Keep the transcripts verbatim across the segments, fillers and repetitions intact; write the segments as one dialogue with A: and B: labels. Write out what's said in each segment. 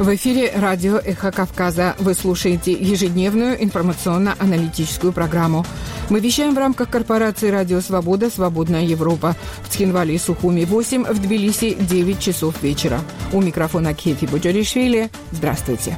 A: В эфире радио «Эхо Кавказа». Вы слушаете ежедневную информационно-аналитическую программу. Мы вещаем в рамках корпорации «Радио Свобода. Свободная Европа». В Цхинвале и Сухуми восемь, в Тбилиси девять часов вечера. У микрофона Кефи Буджаришвили. Здравствуйте.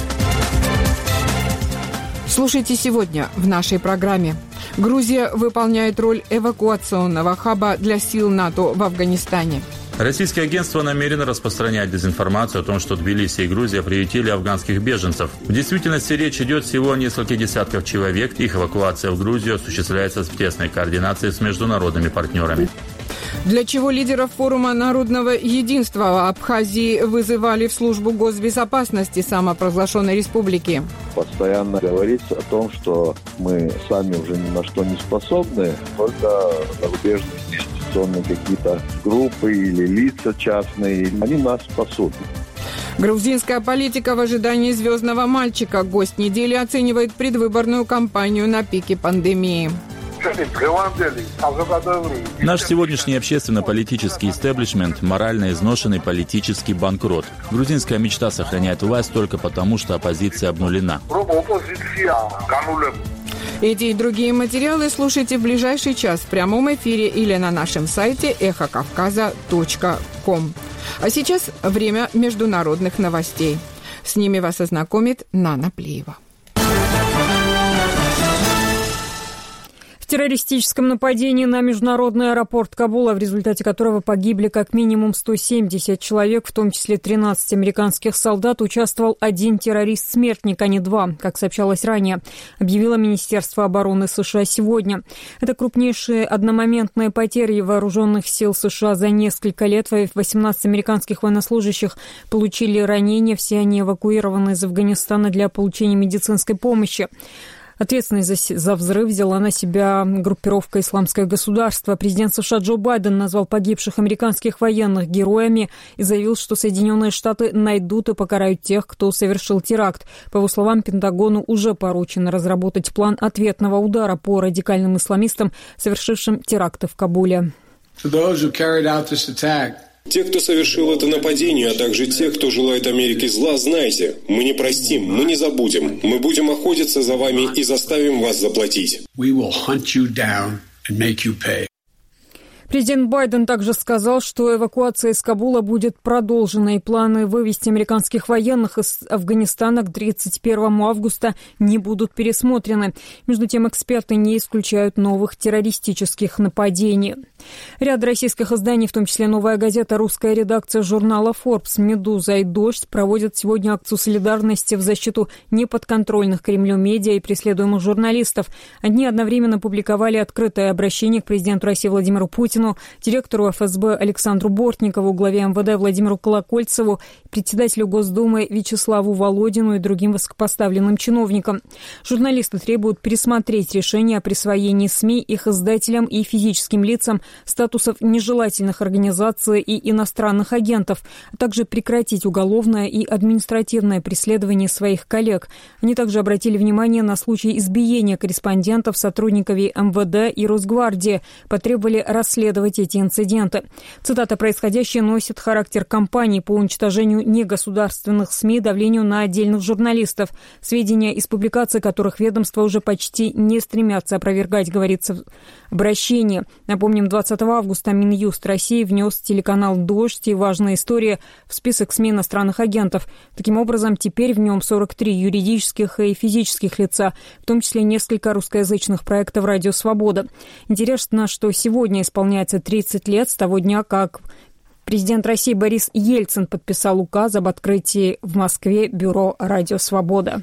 A: Слушайте сегодня в нашей программе. Грузия выполняет роль эвакуационного хаба для сил НАТО в Афганистане.
B: Российское агентство намерено распространять дезинформацию о том, что Тбилиси и Грузия приютили афганских беженцев. В действительности речь идет всего о нескольких десятках человек. Их эвакуация в Грузию осуществляется в тесной координации с международными партнерами.
A: Для чего лидеров форума народного единства Абхазии вызывали в службу госбезопасности самопровозглашенной республики?
C: Постоянно говорится о том, что мы сами уже ни на что не способны, только зарубежные инвестиционные какие-то группы или лица частные, они нас спасут.
A: Грузинская политика в ожидании звездного мальчика. Гость недели оценивает предвыборную кампанию на пике пандемии.
B: Наш сегодняшний общественно-политический истеблишмент – морально изношенный политический банкрот. Грузинская мечта сохраняет власть только потому, что оппозиция обнулена.
A: Эти и другие материалы слушайте в ближайший час в прямом эфире или на нашем сайте эхо кавказа точка ком. А сейчас время международных новостей. С ними вас ознакомит Нана Плиева.
D: В террористическом нападении на международный аэропорт Кабула, в результате которого погибли как минимум сто семьдесят человек, в том числе тринадцать американских солдат, участвовал один террорист-смертник, а не два, как сообщалось ранее, объявило Министерство обороны США сегодня. Это крупнейшие одномоментные потери вооруженных сил США за несколько лет. восемнадцать американских военнослужащих получили ранения, все они эвакуированы из Афганистана для получения медицинской помощи. Ответственность за, за взрыв взяла на себя группировка «Исламское государство». Президент США Джо Байден назвал погибших американских военных героями и заявил, что Соединенные Штаты найдут и покарают тех, кто совершил теракт. По его словам, Пентагону уже поручено разработать план ответного удара по радикальным исламистам, совершившим теракты в Кабуле.
E: Те, кто совершил это нападение, а также те, кто желает Америке зла, знайте, мы не простим, мы не забудем. Мы будем охотиться за вами и заставим вас заплатить.
D: Президент Байден также сказал, что эвакуация из Кабула будет продолжена, и планы вывести американских военных из Афганистана к тридцать первому августа не будут пересмотрены. Между тем, эксперты не исключают новых террористических нападений. Ряд российских изданий, в том числе «Новая газета», русская редакция журнала Forbes, «Медуза» и «Дождь» проводят сегодня акцию солидарности в защиту неподконтрольных Кремлю медиа и преследуемых журналистов. Они одновременно публиковали открытое обращение к президенту России Владимиру Путину, директору эф эс бэ Александру Бортникову, главе эм вэ дэ Владимиру Колокольцеву, председателю Госдумы Вячеславу Володину и другим высокопоставленным чиновникам. Журналисты требуют пересмотреть решение о присвоении СМИ, их издателям и физическим лицам статусов нежелательных организаций и иностранных агентов, а также прекратить уголовное и административное преследование своих коллег. Они также обратили внимание на случай избиения корреспондентов, сотрудников эм вэ дэ и Росгвардии, потребовали расследовать эти инциденты. Цитата: «Происходящее носит характер кампании по уничтожению негосударственных СМИ, давлению на отдельных журналистов, сведения из публикаций которых ведомства уже почти не стремятся опровергать», говорится в обращении. Напомним, двадцатого августа Минюст России внес телеканал «Дождь» и «Важная история» в список СМИ иностранных агентов. Таким образом, теперь в нем сорок три юридических и физических лица, в том числе несколько русскоязычных проектов «Радио Свобода». Интересно, что сегодня исполняется тридцать лет с того дня, как президент России Борис Ельцин подписал указ об открытии в Москве бюро «Радио Свобода».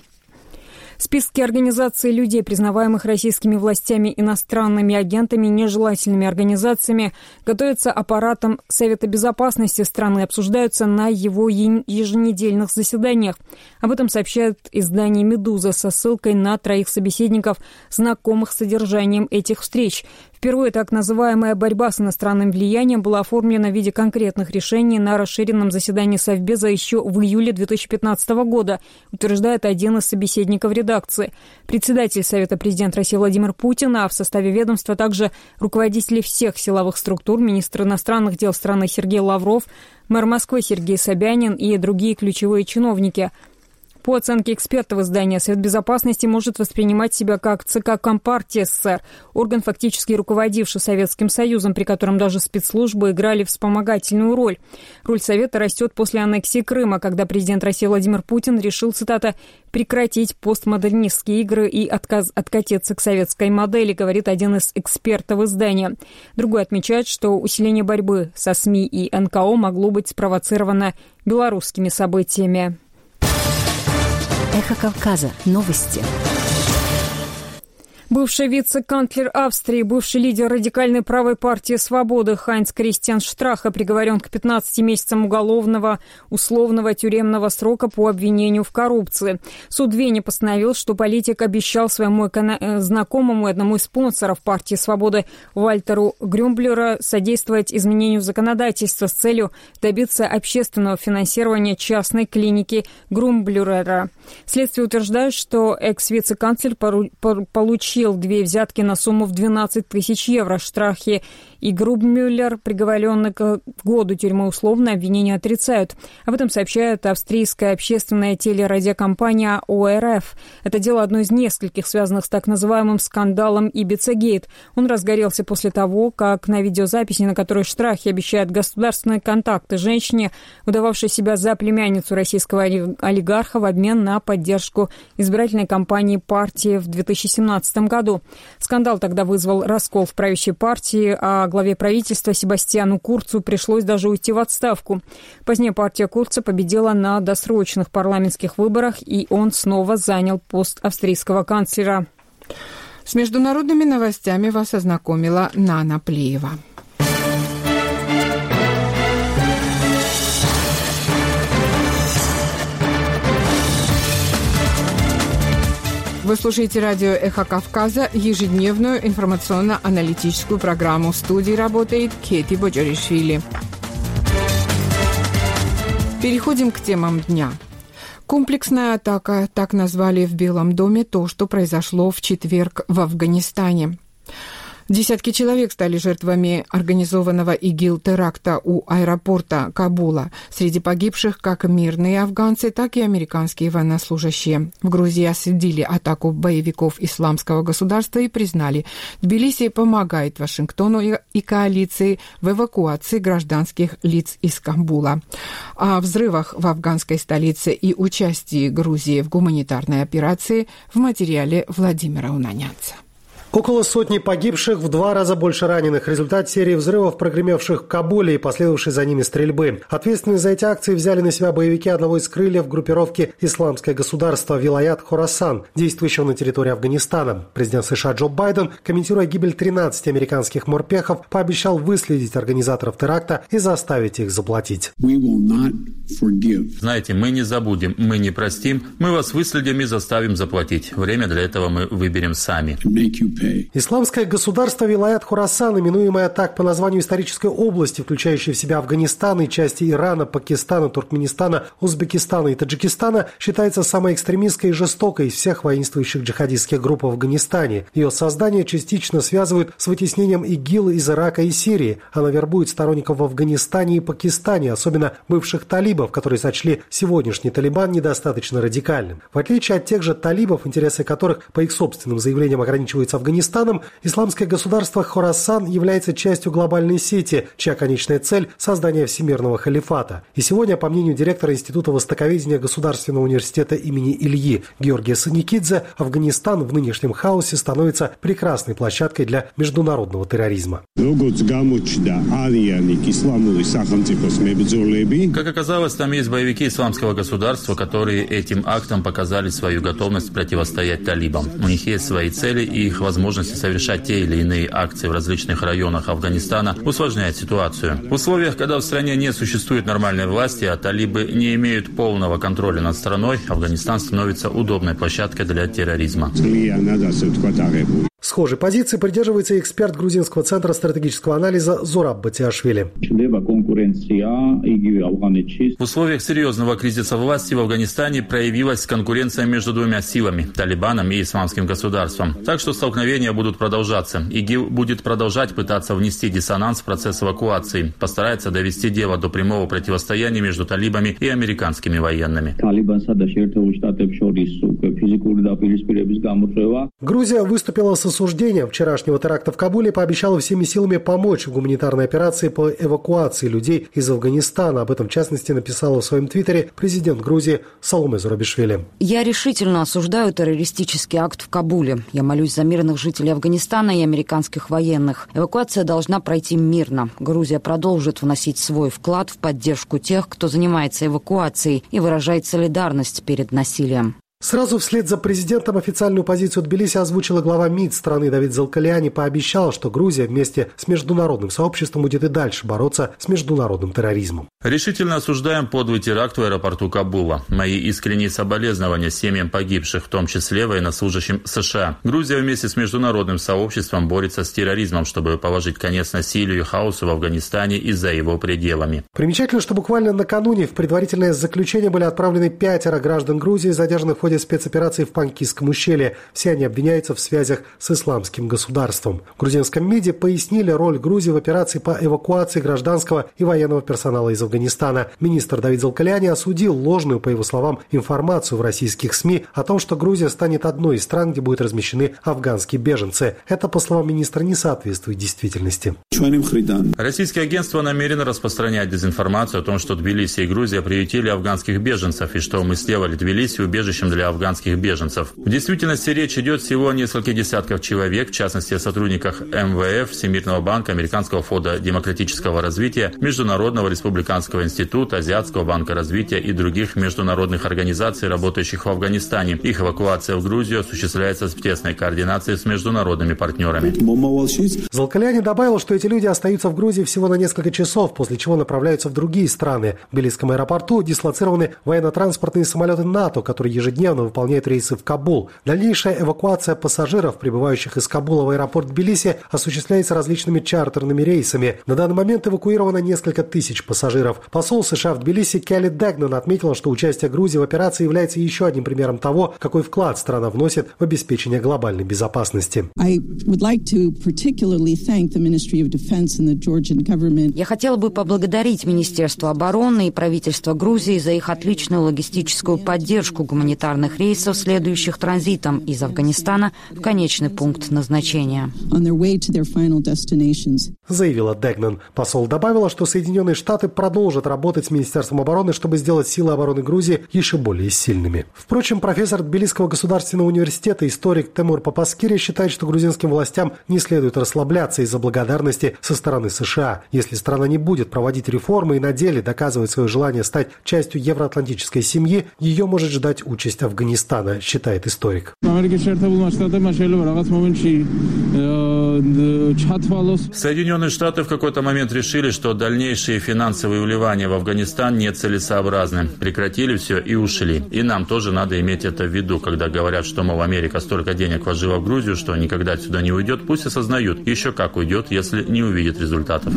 D: Списки организаций людей, признаваемых российскими властями иностранными агентами, нежелательными организациями, готовятся аппаратом Совета безопасности страны, обсуждаются на его еженедельных заседаниях. Об этом сообщает издание «Медуза» со ссылкой на троих собеседников, знакомых с содержанием этих встреч. Впервые так называемая борьба с иностранным влиянием была оформлена в виде конкретных решений на расширенном заседании Совбеза еще в июле две тысячи пятнадцатого года, утверждает один из собеседников редакции. редакции. Председатель Совета президента России Владимир Путин, а в составе ведомства также руководители всех силовых структур, министр иностранных дел страны Сергей Лавров, мэр Москвы Сергей Собянин и другие ключевые чиновники. По оценке экспертов издания, Совет Безопасности может воспринимать себя как ЦК Компартии СССР, орган, фактически руководивший Советским Союзом, при котором даже спецслужбы играли вспомогательную роль. Роль Совета растет после аннексии Крыма, когда президент России Владимир Путин решил, цитата, «прекратить постмодернистские игры и отказ, откатиться к советской модели», говорит один из экспертов издания. Другой отмечает, что усиление борьбы со СМИ и эн ка о могло быть спровоцировано белорусскими событиями.
F: Эхо Кавказа. Новости.
D: Бывший вице-канцлер Австрии, бывший лидер радикальной правой партии «Свободы» Хайнц Кристиан Штраха приговорен к пятнадцати месяцам уголовного условного тюремного срока по обвинению в коррупции. Суд в Вене постановил, что политик обещал своему знакомому и одному из спонсоров партии «Свободы» Вальтеру Грюмблера содействовать изменению законодательства с целью добиться общественного финансирования частной клиники Грюмблера. Следствие утверждает, что экс-вице-канцлер получил две взятки на сумму в двенадцать тысяч евро. Штрахи и Грубмюллер, приговоренные к году тюрьмы условно, обвинения отрицают. Об этом сообщает австрийская общественная телерадиокомпания о эр эф. Это дело одно из нескольких, связанных с так называемым скандалом Ибица-гейт. Он разгорелся после того, как на видеозаписи, на которой Штрахи обещает государственные контакты женщине, выдававшей себя за племянницу российского олигарха в обмен на поддержку избирательной кампании партии в две тысячи семнадцатом году. Скандал тогда вызвал раскол в правящей партии, а главе правительства Себастьяну Курцу пришлось даже уйти в отставку. Позднее партия Курца победила на досрочных парламентских выборах, и он снова занял пост австрийского канцлера.
A: С международными новостями вас ознакомила Нана Плеева. Вы слушаете радио «Эхо Кавказа», ежедневную информационно-аналитическую программу. В студии работает Кети Боджоришвили. Переходим к темам дня. Комплексная атака, так назвали в Белом доме то, что произошло в четверг в Афганистане. Десятки человек стали жертвами организованного ИГИЛ-теракта у аэропорта Кабула. Среди погибших как мирные афганцы, так и американские военнослужащие. В Грузии осудили атаку боевиков Исламского государства и признали, Тбилиси помогает Вашингтону и коалиции в эвакуации гражданских лиц из Стамбула. О взрывах в афганской столице и участии Грузии в гуманитарной операции в материале Владимира Унанянца.
G: Около сотни погибших, в два раза больше раненых. Результат серии взрывов, прогремевших в Кабуле и последовавшей за ними стрельбы. Ответственность за эти акции взяли на себя боевики одного из крыльев группировки «Исламское государство» Вилаят Хорасан, действующего на территории Афганистана. Президент США Джо Байден, комментируя гибель тринадцати американских морпехов, пообещал выследить организаторов теракта и заставить их заплатить.
B: Знаете, мы не забудем, мы не простим, мы вас выследим и заставим заплатить. Время для этого мы выберем сами.
G: Исламское государство Вилаят Хорасан, именуемое так по названию исторической области, включающей в себя Афганистан и части Ирана, Пакистана, Туркменистана, Узбекистана и Таджикистана, считается самой экстремистской и жестокой из всех воинствующих джихадистских групп в Афганистане. Ее создание частично связывают с вытеснением ИГИЛ из Ирака и Сирии. Она вербует сторонников в Афганистане и Пакистане, особенно бывших талибов, которые сочли сегодняшний Талибан недостаточно радикальным. В отличие от тех же талибов, интересы которых, по их собственным заявлениям, ограничиваются Афганистаном, исламское государство Хорасан является частью глобальной сети, чья конечная цель – создание всемирного халифата. И сегодня, по мнению директора Института востоковедения Государственного университета имени Ильи Георгия Саникидзе, Афганистан в нынешнем хаосе становится прекрасной площадкой для международного терроризма.
B: Как оказалось, там есть боевики исламского государства, которые этим актом показали свою готовность противостоять талибам. У них есть свои цели, и их возможности совершать те или иные акции в различных районах Афганистана усложняет ситуацию. В условиях, когда в стране не существует нормальной власти, а талибы не имеют полного контроля над страной, Афганистан становится удобной площадкой для терроризма.
G: Схожей позиции придерживается и эксперт грузинского центра стратегического анализа Зураб Батиашвили.
B: В условиях серьезного кризиса власти в Афганистане проявилась конкуренция между двумя силами – Талибаном и Исламским государством. Так что столкновения будут продолжаться. ИГИЛ будет продолжать пытаться внести диссонанс в процесс эвакуации, постарается довести дело до прямого противостояния между талибами и американскими военными.
G: Грузия выступила с осуждением вчерашнего теракта в Кабуле и пообещала всеми силами помочь в гуманитарной операции по эвакуации людей из Афганистана. Об этом, в частности, написала в своем твиттере президент Грузии Саломе Зурабишвили.
H: Я решительно осуждаю террористический акт в Кабуле. Я молюсь за мирных жителей Афганистана и американских военных. Эвакуация должна пройти мирно. Грузия продолжит вносить свой вклад в поддержку тех, кто занимается эвакуацией и выражает солидарность перед насилием.
G: Сразу вслед за президентом официальную позицию Тбилиси озвучила глава МИД страны Давид Залкаляни, пообещал, что Грузия вместе с международным сообществом будет и дальше бороться с международным терроризмом.
B: Решительно осуждаем подлый теракт в аэропорту Кабула. Мои искренние соболезнования семьям погибших, в том числе военнослужащим США. Грузия вместе с международным сообществом борется с терроризмом, чтобы положить конец насилию и хаосу в Афганистане и за его пределами.
G: Примечательно, что буквально накануне в предварительное заключение были отправлены пятеро граждан Грузии, задержанных в ходе спецоперации в Панкисском ущелье. Все они обвиняются в связях с исламским государством. В грузинском МИДе пояснили роль Грузии в операции по эвакуации гражданского и военного персонала из Афганистана. Министр Давид Залкаляни осудил ложную, по его словам, информацию в российских СМИ о том, что Грузия станет одной из стран, где будут размещены афганские беженцы. Это, по словам министра, не соответствует действительности.
B: Российские агентства намерены распространять дезинформацию о том, что Тбилиси и Грузия приютили афганских беженцев и что мы сделали Тбилиси убежищем для афганских беженцев. В действительности речь идет всего о нескольких десятках человек, в частности о сотрудниках эм вэ эф, Всемирного банка, Американского фонда демократического развития, Международного республиканского института, Азиатского банка развития и других международных организаций, работающих в Афганистане. Их эвакуация в Грузию осуществляется в тесной координации с международными партнерами.
G: Залкаляни добавил, что эти люди остаются в Грузии всего на несколько часов, после чего направляются в другие страны. В Тбилисском аэропорту дислоцированы военно-транспортные самолеты НАТО, которые ежедневно выполняют рейсы в Кабул. Дальнейшая эвакуация пассажиров, прибывающих из Кабула в аэропорт Тбилиси, осуществляется различными чартерными рейсами. На данный момент эвакуировано несколько тысяч пассажиров. Посол США в Тбилиси Келли Дегнан отметила, что участие Грузии в операции является еще одним примером того, какой вклад страна вносит в обеспечение глобальной безопасности.
H: Я хотела бы поблагодарить Министерство обороны и правительство Грузии за их отличную логистическую поддержку гуманитарных рейсов, следующих транзитом из Афганистана в конечный пункт назначения.
G: Заявила Дегнан. Посол добавила, что Соединенные Штаты продолжат работать с Министерством обороны, чтобы сделать силы обороны Грузии еще более сильными. Впрочем, профессор Тбилисского государственного университета, историк Темур Папаскири считает, что грузинским властям не следует расслабляться из-за благодарности со стороны США. Если страна не будет проводить реформы и на деле доказывать свое желание стать частью евроатлантической семьи, ее может ждать участь Афганистана, считает историк.
B: Соединенные Штаты в какой-то момент решили, что дальнейшие финансовые вливания в Афганистан нецелесообразны. Прекратили все и ушли. И нам тоже надо иметь это в виду, когда говорят, что, мол, Америка столько денег вложила в Грузию, что никогда отсюда не уйдет. Пусть осознают, еще как уйдет, если не увидит результатов.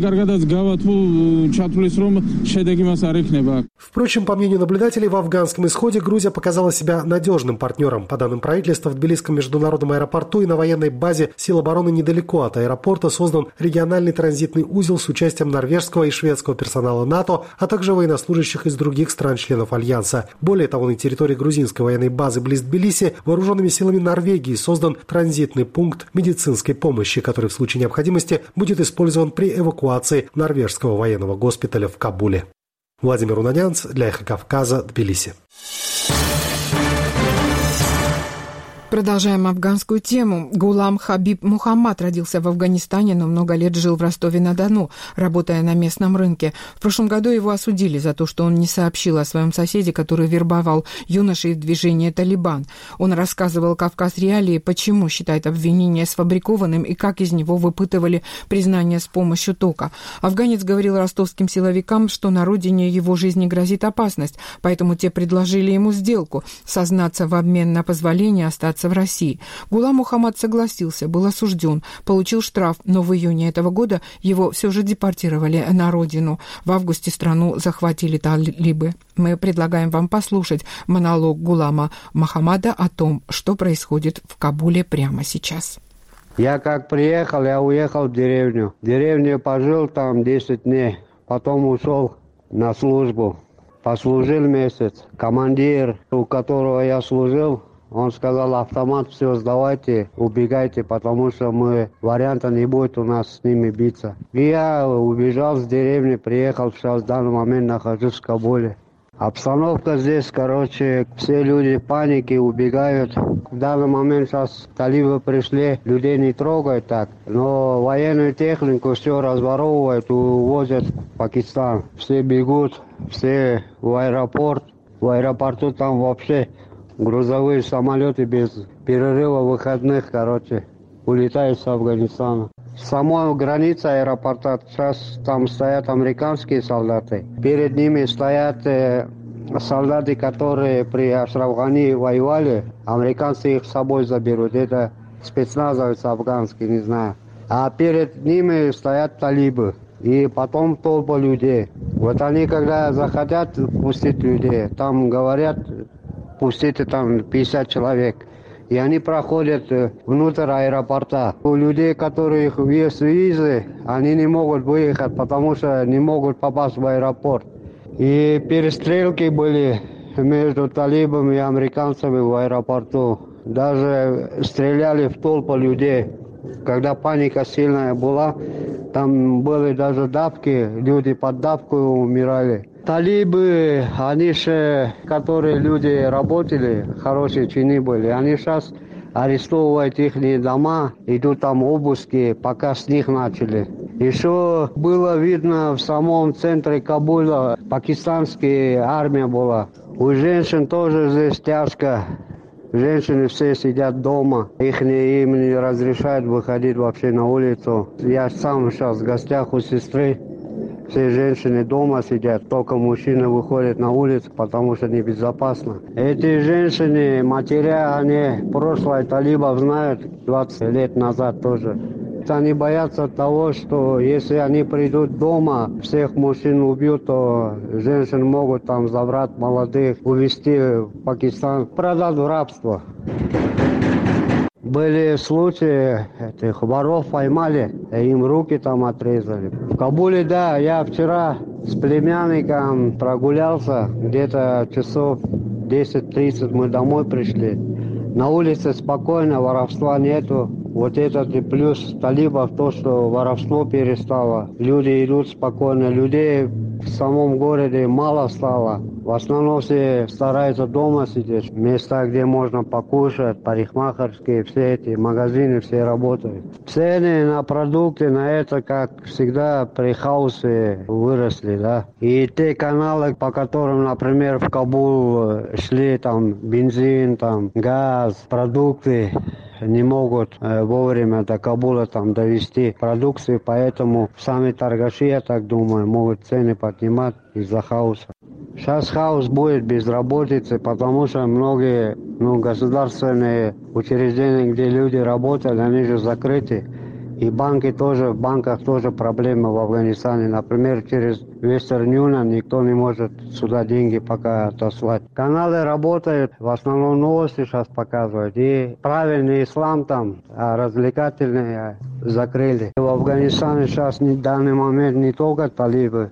G: Впрочем, по мнению наблюдателей, в афганском исходе Грузия показала себя надежным партнером. По данным правительства, в Тбилисском международном аэропорту и на военной базе сил обороны недалеко от аэропорта создан региональный транзитный узел с участием норвежского и шведского персонала НАТО, а также военнослужащих из других стран-членов Альянса. Более того, на территории грузинской военной базы близ Тбилиси вооруженными силами Норвегии создан транзитный пункт медицинской помощи, который в случае необходимости будет использован при эвакуации норвежского военного госпиталя в Кабуле. Владимир Унанянц для «Эхо Кавказа», Тбилиси.
A: Продолжаем афганскую тему. Гулам Хабиб Мухаммад родился в Афганистане, но много лет жил в Ростове-на-Дону, работая на местном рынке. В прошлом году его осудили за то, что он не сообщил о своем соседе, который вербовал юношей в движение «Талибан». Он рассказывал «Кавказ Реалии», почему считает обвинение сфабрикованным и как из него выпытывали признание с помощью тока. Афганец говорил ростовским силовикам, что на родине его жизни грозит опасность, поэтому те предложили ему сделку – сознаться в обмен на позволение остаться оставаться в России. Гулам Мухаммад согласился, был осужден, получил штраф, но в июне этого года его все же депортировали на родину. В августе страну захватили талибы. Мы предлагаем вам послушать монолог Гулама Мухаммада о том, что происходит в Кабуле прямо сейчас.
I: Я как приехал, я уехал в деревню. В деревне пожил там десять дней, потом ушел на службу. Послужил месяц. Командир, у которого я служил, он сказал: автомат, все, сдавайте, убегайте, потому что мы, варианта не будет у нас с ними биться. И я убежал с деревни, приехал, сейчас в данный момент нахожусь в Кабуле. Обстановка здесь, короче, все люди в панике, убегают. В данный момент сейчас талибы пришли, людей не трогают так, но военную технику все разворовывают, увозят в Пакистан. Все бегут, все в аэропорт. В аэропорту там вообще грузовые самолеты без перерыва выходных, короче, улетают с Афганистана. Сама граница аэропорта, сейчас там стоят американские солдаты. Перед ними стоят э, солдаты, которые при Ашраф-Гани воевали. Американцы их с собой заберут. Это спецназовец афганский, не знаю. А перед ними стоят талибы. И потом толпа людей. Вот они, когда захотят пустить людей, там говорят, пустите там пятьдесят человек. И они проходят внутрь аэропорта. У людей, которых есть визы, они не могут выехать, потому что не могут попасть в аэропорт. И перестрелки были между талибами и американцами в аэропорту. Даже стреляли в толпу людей. Когда паника сильная была, там были даже давки, люди под давку умирали. Талибы, они же, которые люди работали, хорошие чины были, они сейчас арестовывают их дома, идут там обыски, пока с них начали. Еще было видно в самом центре Кабула, пакистанская армия была. У женщин тоже здесь тяжко. Женщины все сидят дома, их не, им не разрешают выходить вообще на улицу. Я сам сейчас в гостях у сестры. Все женщины дома сидят, только мужчины выходят на улицу, потому что небезопасно. Эти женщины, матеря, они прошлое талибов знают, двадцать лет назад тоже. Они боятся того, что если они придут дома, всех мужчин убьют, то женщин могут там забрать молодых, увезти в Пакистан, продать в рабство. Были случаи, этих воров поймали, им руки там отрезали. В Кабуле, да, я вчера с племянником прогулялся, где-то часов десять-тридцать мы домой пришли. На улице спокойно, воровства нету. Вот этот и плюс талибов, то, что воровство перестало. Люди идут спокойно, людей в самом городе мало стало. В основном все стараются дома сидеть. Места, где можно покушать, парикмахерские, все эти магазины, все работают. Цены на продукты, на это, как всегда, при хаосе выросли, да. И те каналы, по которым, например, в Кабул шли там бензин, там газ, продукты, не могут э, вовремя до Кабула там довести продукции, поэтому сами торгаши, я так думаю, могут цены поднимать из-за хаоса. Сейчас хаос будет, безработицы, потому что многие ну, государственные учреждения, где люди работают, они же закрыты. И банки тоже, в банках тоже проблемы в Афганистане. Например, через Western Union никто не может сюда деньги пока отослать. Каналы работают, в основном новости сейчас показывают. И правильный ислам там, а развлекательные закрыли. В Афганистане сейчас в данный момент не только талибы,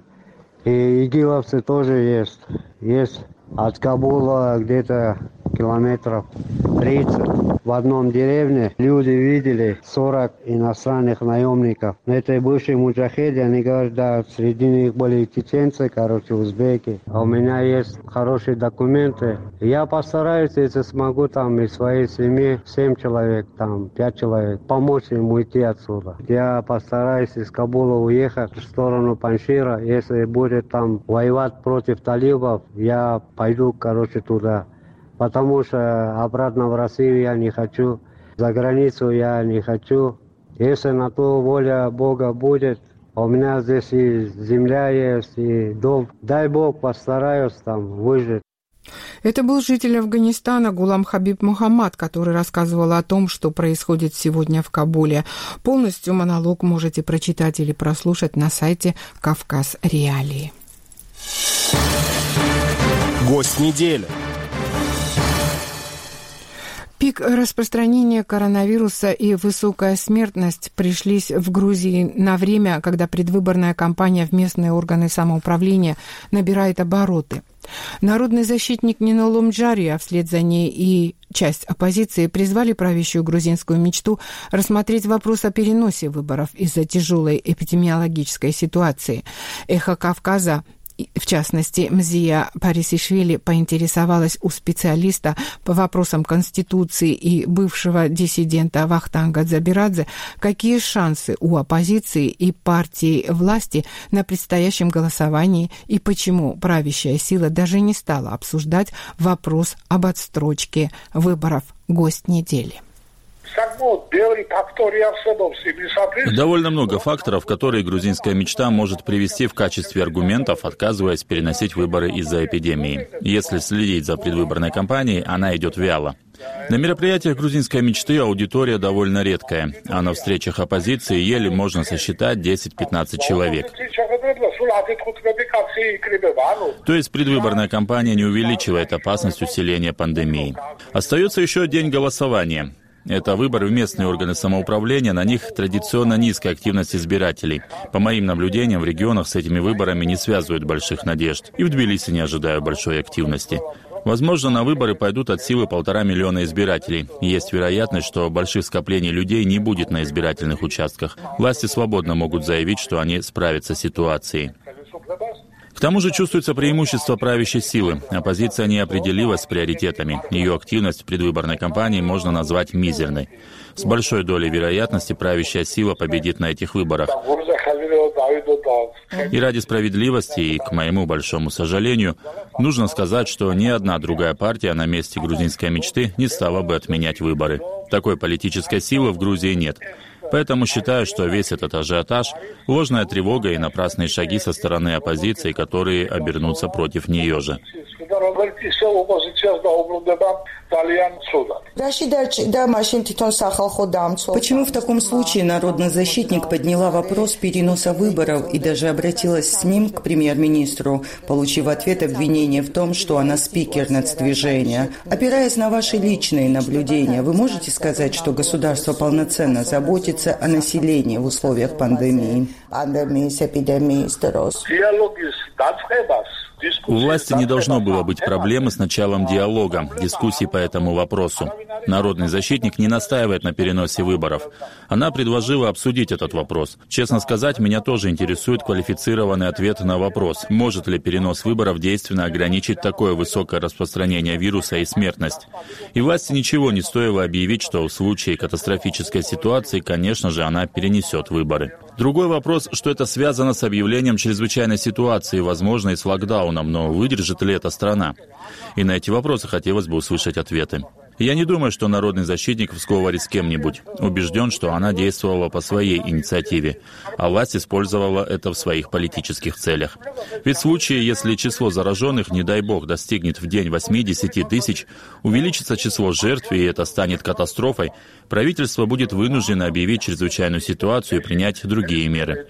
I: и игиловцы тоже есть. Есть от Кабула где-то километров тридцать. В одном деревне люди видели сорок иностранных наемников. Это бывшие муджахиды, они говорят, да, среди них были чеченцы, короче, узбеки. А у меня есть хорошие документы. Я постараюсь, если смогу, там, из своей семьи семь человек, там, пять человек, помочь им уйти отсюда. Я постараюсь из Кабула уехать в сторону Паншира. Если будет там воевать против талибов, я пойду, короче, туда. Потому что обратно в Россию я не хочу, за границу я не хочу. Если на то воля Бога будет, у меня здесь и земля есть, и дом. Дай Бог, постараюсь там выжить.
A: Это был житель Афганистана Гулам Хабиб Мухаммад, который рассказывал о том, что происходит сегодня в Кабуле. Полностью монолог можете прочитать или прослушать на сайте «Кавказ Реалии».
J: Гость недели.
A: Пик распространения коронавируса и высокая смертность пришлись в Грузии на время, когда предвыборная кампания в местные органы самоуправления набирает обороты. Народный защитник Нинолом Джари, а вслед за ней и часть оппозиции призвали правящую грузинскую мечту рассмотреть вопрос о переносе выборов из-за тяжелой эпидемиологической ситуации. «Эхо Кавказа», в частности, Мзия Парисишвили, поинтересовалась у специалиста по вопросам Конституции и бывшего диссидента Вахтанга Дзабирадзе, какие шансы у оппозиции и партии власти на предстоящем голосовании и почему правящая сила даже не стала обсуждать вопрос об отсрочке выборов. Гость недели.
B: Довольно много факторов, которые грузинская мечта может привести в качестве аргументов, отказываясь переносить выборы из-за эпидемии. Если следить за предвыборной кампанией, она идет вяло. На мероприятиях грузинской мечты аудитория довольно редкая, а на встречах оппозиции еле можно сосчитать десять-пятнадцать человек. То есть предвыборная кампания не увеличивает опасность усиления пандемии. Остается еще день голосования. Это выборы в местные органы самоуправления, на них традиционно низкая активность избирателей. По моим наблюдениям, в регионах с этими выборами не связывают больших надежд. И в Тбилиси не ожидаю большой активности. Возможно, на выборы пойдут от силы полтора миллиона избирателей. Есть вероятность, что больших скоплений людей не будет на избирательных участках. Власти свободно могут заявить, что они справятся с ситуацией. К тому же чувствуется преимущество правящей силы. Оппозиция не определилась с приоритетами. Ее активность в предвыборной кампании можно назвать мизерной. С большой долей вероятности правящая сила победит на этих выборах. И ради справедливости, и, к моему большому сожалению, нужно сказать, что ни одна другая партия на месте грузинской мечты не стала бы отменять выборы. Такой политической силы в Грузии нет. Поэтому считаю, что весь этот ажиотаж – ложная тревога и напрасные шаги со стороны оппозиции, которые обернутся против нее же.
K: Почему в таком случае народный защитник подняла вопрос переноса выборов и даже обратилась с ним к премьер-министру, получив ответ обвинения в том, что она спикер нацдвижения? Опираясь на ваши личные наблюдения, вы можете сказать, что государство полноценно заботится о населении в условиях пандемии?
B: У власти не должно было быть проблемы с началом диалога, дискуссий по этому вопросу. Народный защитник не настаивает на переносе выборов. Она предложила обсудить этот вопрос. Честно сказать, меня тоже интересует квалифицированный ответ на вопрос, может ли перенос выборов действенно ограничить такое высокое распространение вируса и смертность. И власти ничего не стоило объявить, что в случае катастрофической ситуации, конечно же, она перенесет выборы. Другой вопрос, что это связано с объявлением чрезвычайной ситуации, возможно, и с локдауном, но выдержит ли эта страна? И на эти вопросы хотелось бы услышать ответы. Я не думаю, что народный защитник в сговоре с кем-нибудь. Убежден, что она действовала по своей инициативе, а власть использовала это в своих политических целях. Ведь в случае, если число зараженных, не дай бог, достигнет в день восемьдесят тысяч, увеличится число жертв, и это станет катастрофой, правительство будет вынуждено объявить чрезвычайную ситуацию и принять другие меры.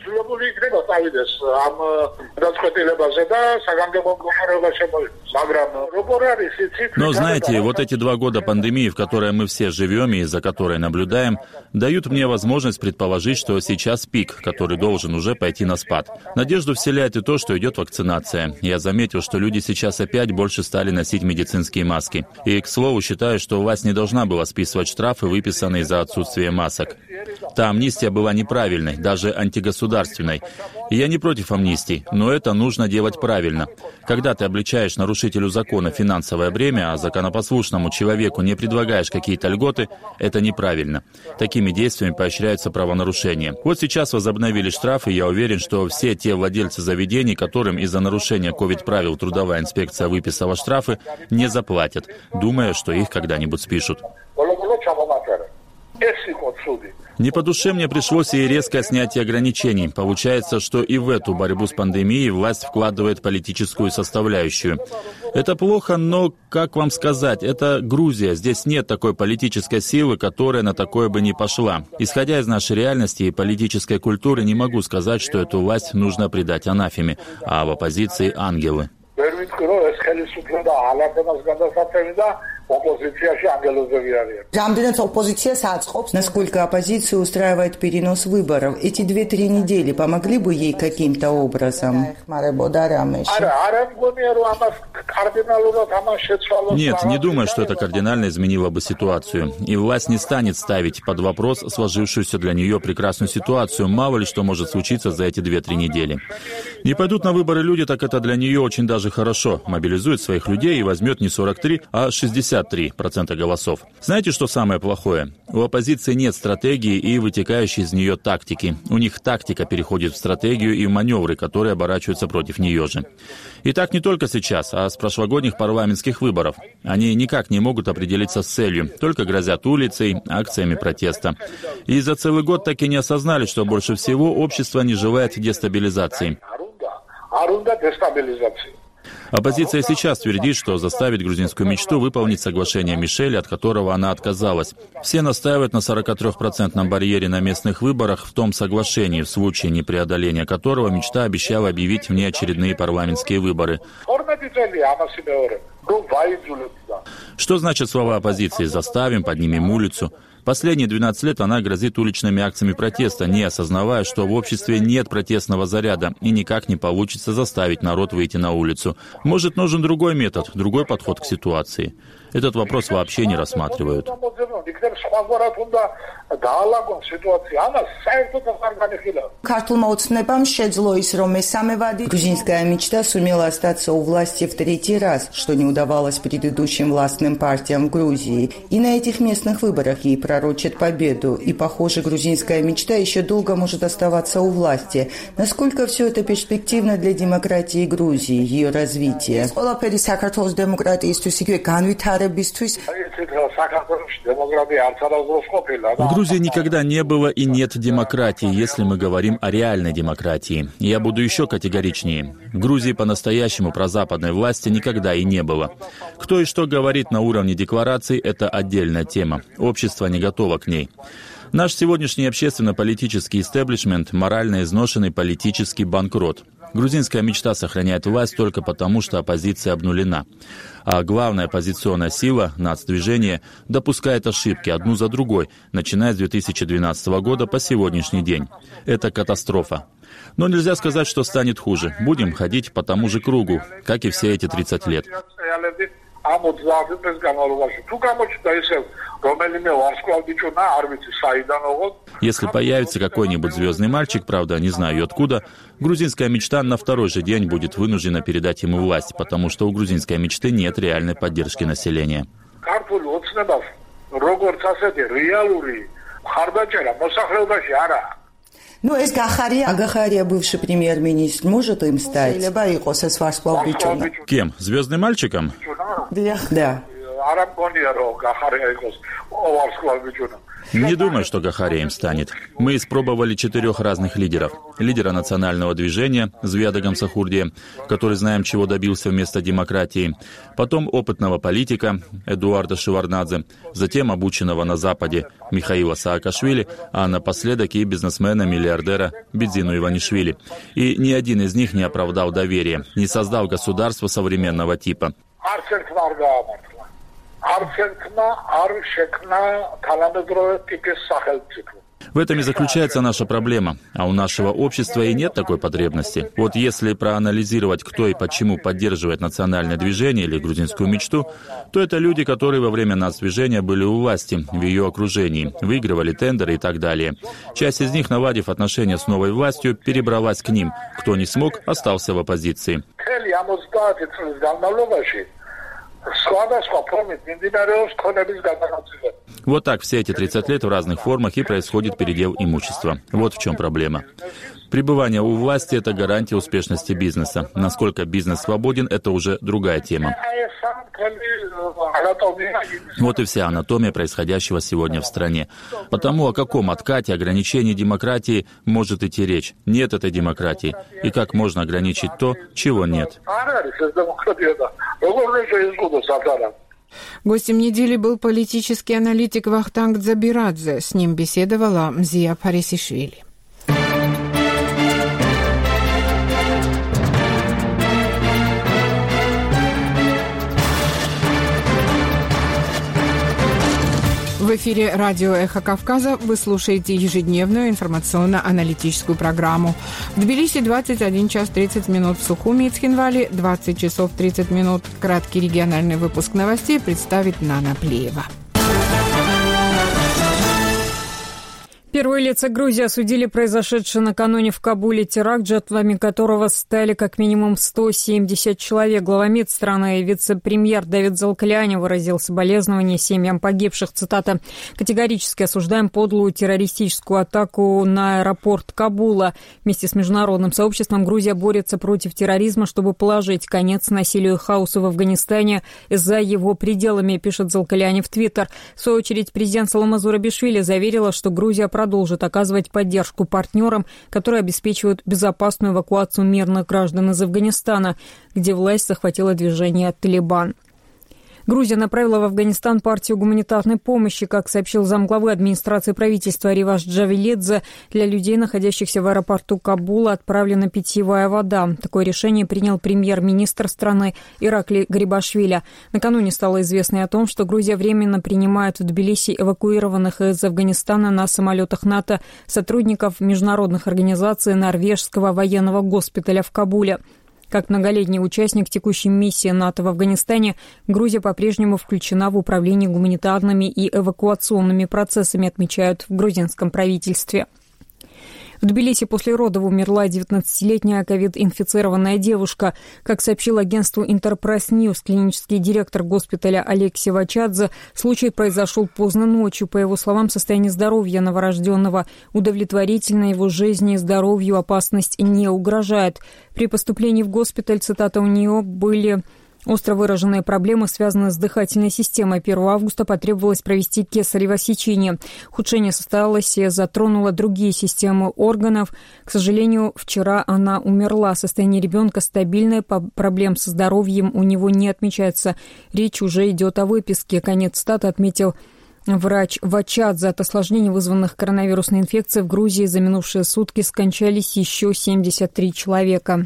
B: Но, знаете, вот эти два года пандемии, в которой мы все живем и за которой наблюдаем, дают мне возможность предположить, что сейчас пик, который должен уже пойти на спад. Надежду вселяет и то, что идет вакцинация. Я заметил, что люди сейчас опять больше стали носить медицинские маски. И, к слову, считаю, что власть не должна была списывать штрафы, выписанные за отсутствие масок. Та амнистия была неправильной, даже антигосударственной. И я не против амнистий, но это нужно делать правильно. Когда ты обличаешь нарушителю закона финансовое бремя, а законопослушному человеку не предлагаешь какие-то льготы, это неправильно. Такими действиями поощряются правонарушения. Вот сейчас возобновили штрафы, и я уверен, что все те владельцы заведений, которым из-за нарушения ковид-правил трудовая инспекция выписала штрафы, не заплатят, думая, что их когда-нибудь спишут. Не по душе мне пришлось и резкое снятие ограничений. Получается, что и в эту борьбу с пандемией власть вкладывает политическую составляющую. Это плохо, но, как вам сказать, это Грузия. Здесь нет такой политической силы, которая на такое бы не пошла. Исходя из нашей реальности и политической культуры, не могу сказать, что эту власть нужно предать анафеме, а в оппозиции ангелы.
K: Насколько оппозицию устраивает перенос выборов? Эти две-три недели помогли бы ей каким-то образом?
B: Нет, не думаю, что это кардинально изменило бы ситуацию. И власть не станет ставить под вопрос сложившуюся для нее прекрасную ситуацию. Мало ли что может случиться за эти две-три недели. Не пойдут на выборы люди, так это для нее очень даже хорошо. Мобилизует своих людей и возьмет не сорок три, а шестьдесят три процента голосов. Знаете, что самое плохое? У оппозиции нет стратегии и вытекающей из нее тактики. У них тактика переходит в стратегию и в маневры, которые оборачиваются против нее же. И так не только сейчас, а с прошлогодних парламентских выборов. Они никак не могут определиться с целью, только грозят улицей, акциями протеста. И за целый год так и не осознали, что больше всего общество не желает дестабилизации. Оппозиция сейчас твердит, что заставит грузинскую мечту выполнить соглашение Мишеля, от которого она отказалась. Все настаивают на сорокатрёхпроцентном барьере на местных выборах в том соглашении, в случае непреодоления которого мечта обещала объявить внеочередные парламентские выборы. Что значит слова оппозиции «заставим», «поднимем улицу»? Последние двенадцать лет она грозит уличными акциями протеста, не осознавая, что в обществе нет протестного заряда и никак не получится заставить народ выйти на улицу. Может, нужен другой метод, другой подход к ситуации. Этот вопрос вообще не рассматривают.
K: Грузинская мечта сумела остаться у власти в третий раз, что не удавалось предыдущим властным партиям в Грузии. И на этих местных выборах ей пророчат победу. И, похоже, грузинская мечта еще долго может оставаться у власти. Насколько все это перспективно для демократии Грузии, ее развития?
B: В Грузии никогда не было и нет демократии, если мы говорим о реальной демократии. Я буду еще категоричнее. В Грузии по-настоящему прозападной власти никогда и не было. Кто и что говорит на уровне деклараций, это отдельная тема. Общество не готово к ней. Наш сегодняшний общественно-политический истеблишмент – морально изношенный политический банкрот. Грузинская мечта сохраняет власть только потому, что оппозиция обнулена. А главная оппозиционная сила, нацдвижение, допускает ошибки одну за другой, начиная с две тысячи двенадцатого года по сегодняшний день. Это катастрофа. Но нельзя сказать, что станет хуже. Будем ходить по тому же кругу, как и все эти тридцать лет. Если появится какой-нибудь звездный мальчик, правда, не знаю откуда, грузинская мечта на второй же день будет вынуждена передать ему власть, потому что у грузинской мечты нет реальной поддержки населения.
K: Ну, а Гахария, бывший премьер-министр, может им стать?
B: Кем? Звездным мальчиком?
K: Да.
B: Не думаю, что Гахария им станет. Мы испробовали четырех разных лидеров. Лидера национального движения Звияда Гамсахурдия, который знаем, чего добился вместо демократии. Потом опытного политика Эдуарда Шеварднадзе. Затем обученного на Западе Михаила Саакашвили, а напоследок и бизнесмена-миллиардера Бидзину Иванишвили. И ни один из них не оправдал доверия, не создал государство современного типа. В этом и заключается наша проблема, а у нашего общества и нет такой потребности. Вот если проанализировать, кто и почему поддерживает национальное движение или грузинскую мечту, то это люди, которые во время нацдвижения были у власти, в ее окружении, выигрывали тендеры и так далее. Часть из них, наладив отношения с новой властью, перебралась к ним. Кто не смог, остался в оппозиции. Вот так все эти тридцать лет в разных формах и происходит передел имущества. Вот в чем проблема. Пребывание у власти – это гарантия успешности бизнеса. Насколько бизнес свободен – это уже другая тема. Вот и вся анатомия происходящего сегодня в стране. Потому о каком откате, ограничении демократии может идти речь? Нет этой демократии. И как можно ограничить то, чего нет?
A: Гостем недели был политический аналитик Вахтанг Дзабирадзе. С ним беседовала Мзия Парисишвили. В эфире радио «Эхо Кавказа» вы слушаете ежедневную информационно-аналитическую программу. В Тбилиси двадцать один час тридцать минут, в Сухуми и Цхинвале двадцать часов тридцать минут. Краткий региональный выпуск новостей представит Нана Плеева.
D: Первые лица Грузии осудили произошедший накануне в Кабуле теракт, жертвами которого стали как минимум сто семьдесят человек. Глава МИД страны и вице-премьер Давид Залкляни выразил соболезнования семьям погибших. Цитата: «Категорически осуждаем подлую террористическую атаку на аэропорт Кабула. Вместе с международным сообществом Грузия борется против терроризма, чтобы положить конец насилию и хаосу в Афганистане за его пределами», пишет Залкляни в Твиттер. В свою очередь президент Саломе Зурабишвили заверила, что Грузия продолжит оказывать поддержку партнерам, которые обеспечивают безопасную эвакуацию мирных граждан из Афганистана, где власть захватила движение «Талибан». Грузия направила в Афганистан партию гуманитарной помощи. Как сообщил замглавы администрации правительства Риваш Джавелидзе, для людей, находящихся в аэропорту Кабула, отправлена питьевая вода. Такое решение принял премьер-министр страны Иракли Гарибашвили. Накануне стало известно и о том, что Грузия временно принимает в Тбилиси эвакуированных из Афганистана на самолетах НАТО сотрудников международных организаций норвежского военного госпиталя в Кабуле. Как многолетний участник текущей миссии НАТО в Афганистане, Грузия по-прежнему включена в управление гуманитарными и эвакуационными процессами, отмечают в грузинском правительстве. В Тбилиси после родов умерла девятнадцатилетняя ковид-инфицированная девушка. Как сообщил агентству Enterprise News клинический директор госпиталя Алексей Вачадзе, случай произошел поздно ночью. По его словам, состояние здоровья новорожденного удовлетворительно, его жизни и здоровью опасность не угрожает. При поступлении в госпиталь, цитата, у нее были остро выраженные проблемы, связанные с дыхательной системой. первого августа потребовалось провести кесарево сечение. Ухудшение состоялось и затронуло другие системы органов. К сожалению, вчера она умерла. Состояние ребенка стабильное, проблем со здоровьем у него не отмечается. Речь уже идет о выписке. Конец цитаты, отметил врач Вачадзе. От осложнений, вызванных коронавирусной инфекцией, в Грузии за минувшие сутки скончались еще семьдесят три человека.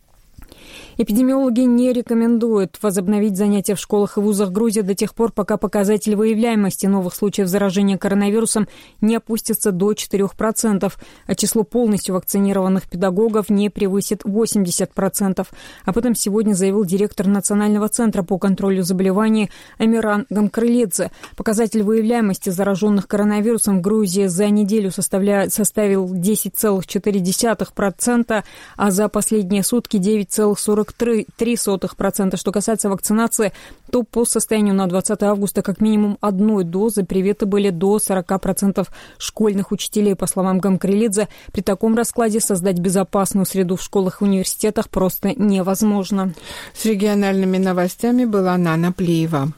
D: Эпидемиологи не рекомендуют возобновить занятия в школах и вузах Грузии до тех пор, пока показатель выявляемости новых случаев заражения коронавирусом не опустится до четырех процентов, а число полностью вакцинированных педагогов не превысит восемьдесят процентов. Об этом сегодня заявил директор Национального центра по контролю заболеваний Амиран Гамкрылидзе. Показатель выявляемости зараженных коронавирусом в Грузии за неделю составля... составил десять целых четыре десятых процента, а за последние сутки девять целых сорок три сотых процента. Что касается вакцинации, то по состоянию на двадцатое августа как минимум одной дозы привиты были до сорок процентов школьных учителей. По словам Гамкрылидзе, при таком раскладе создать безопасную среду в школах и университетах просто невозможно.
A: С региональными новостями была Нана Плеева.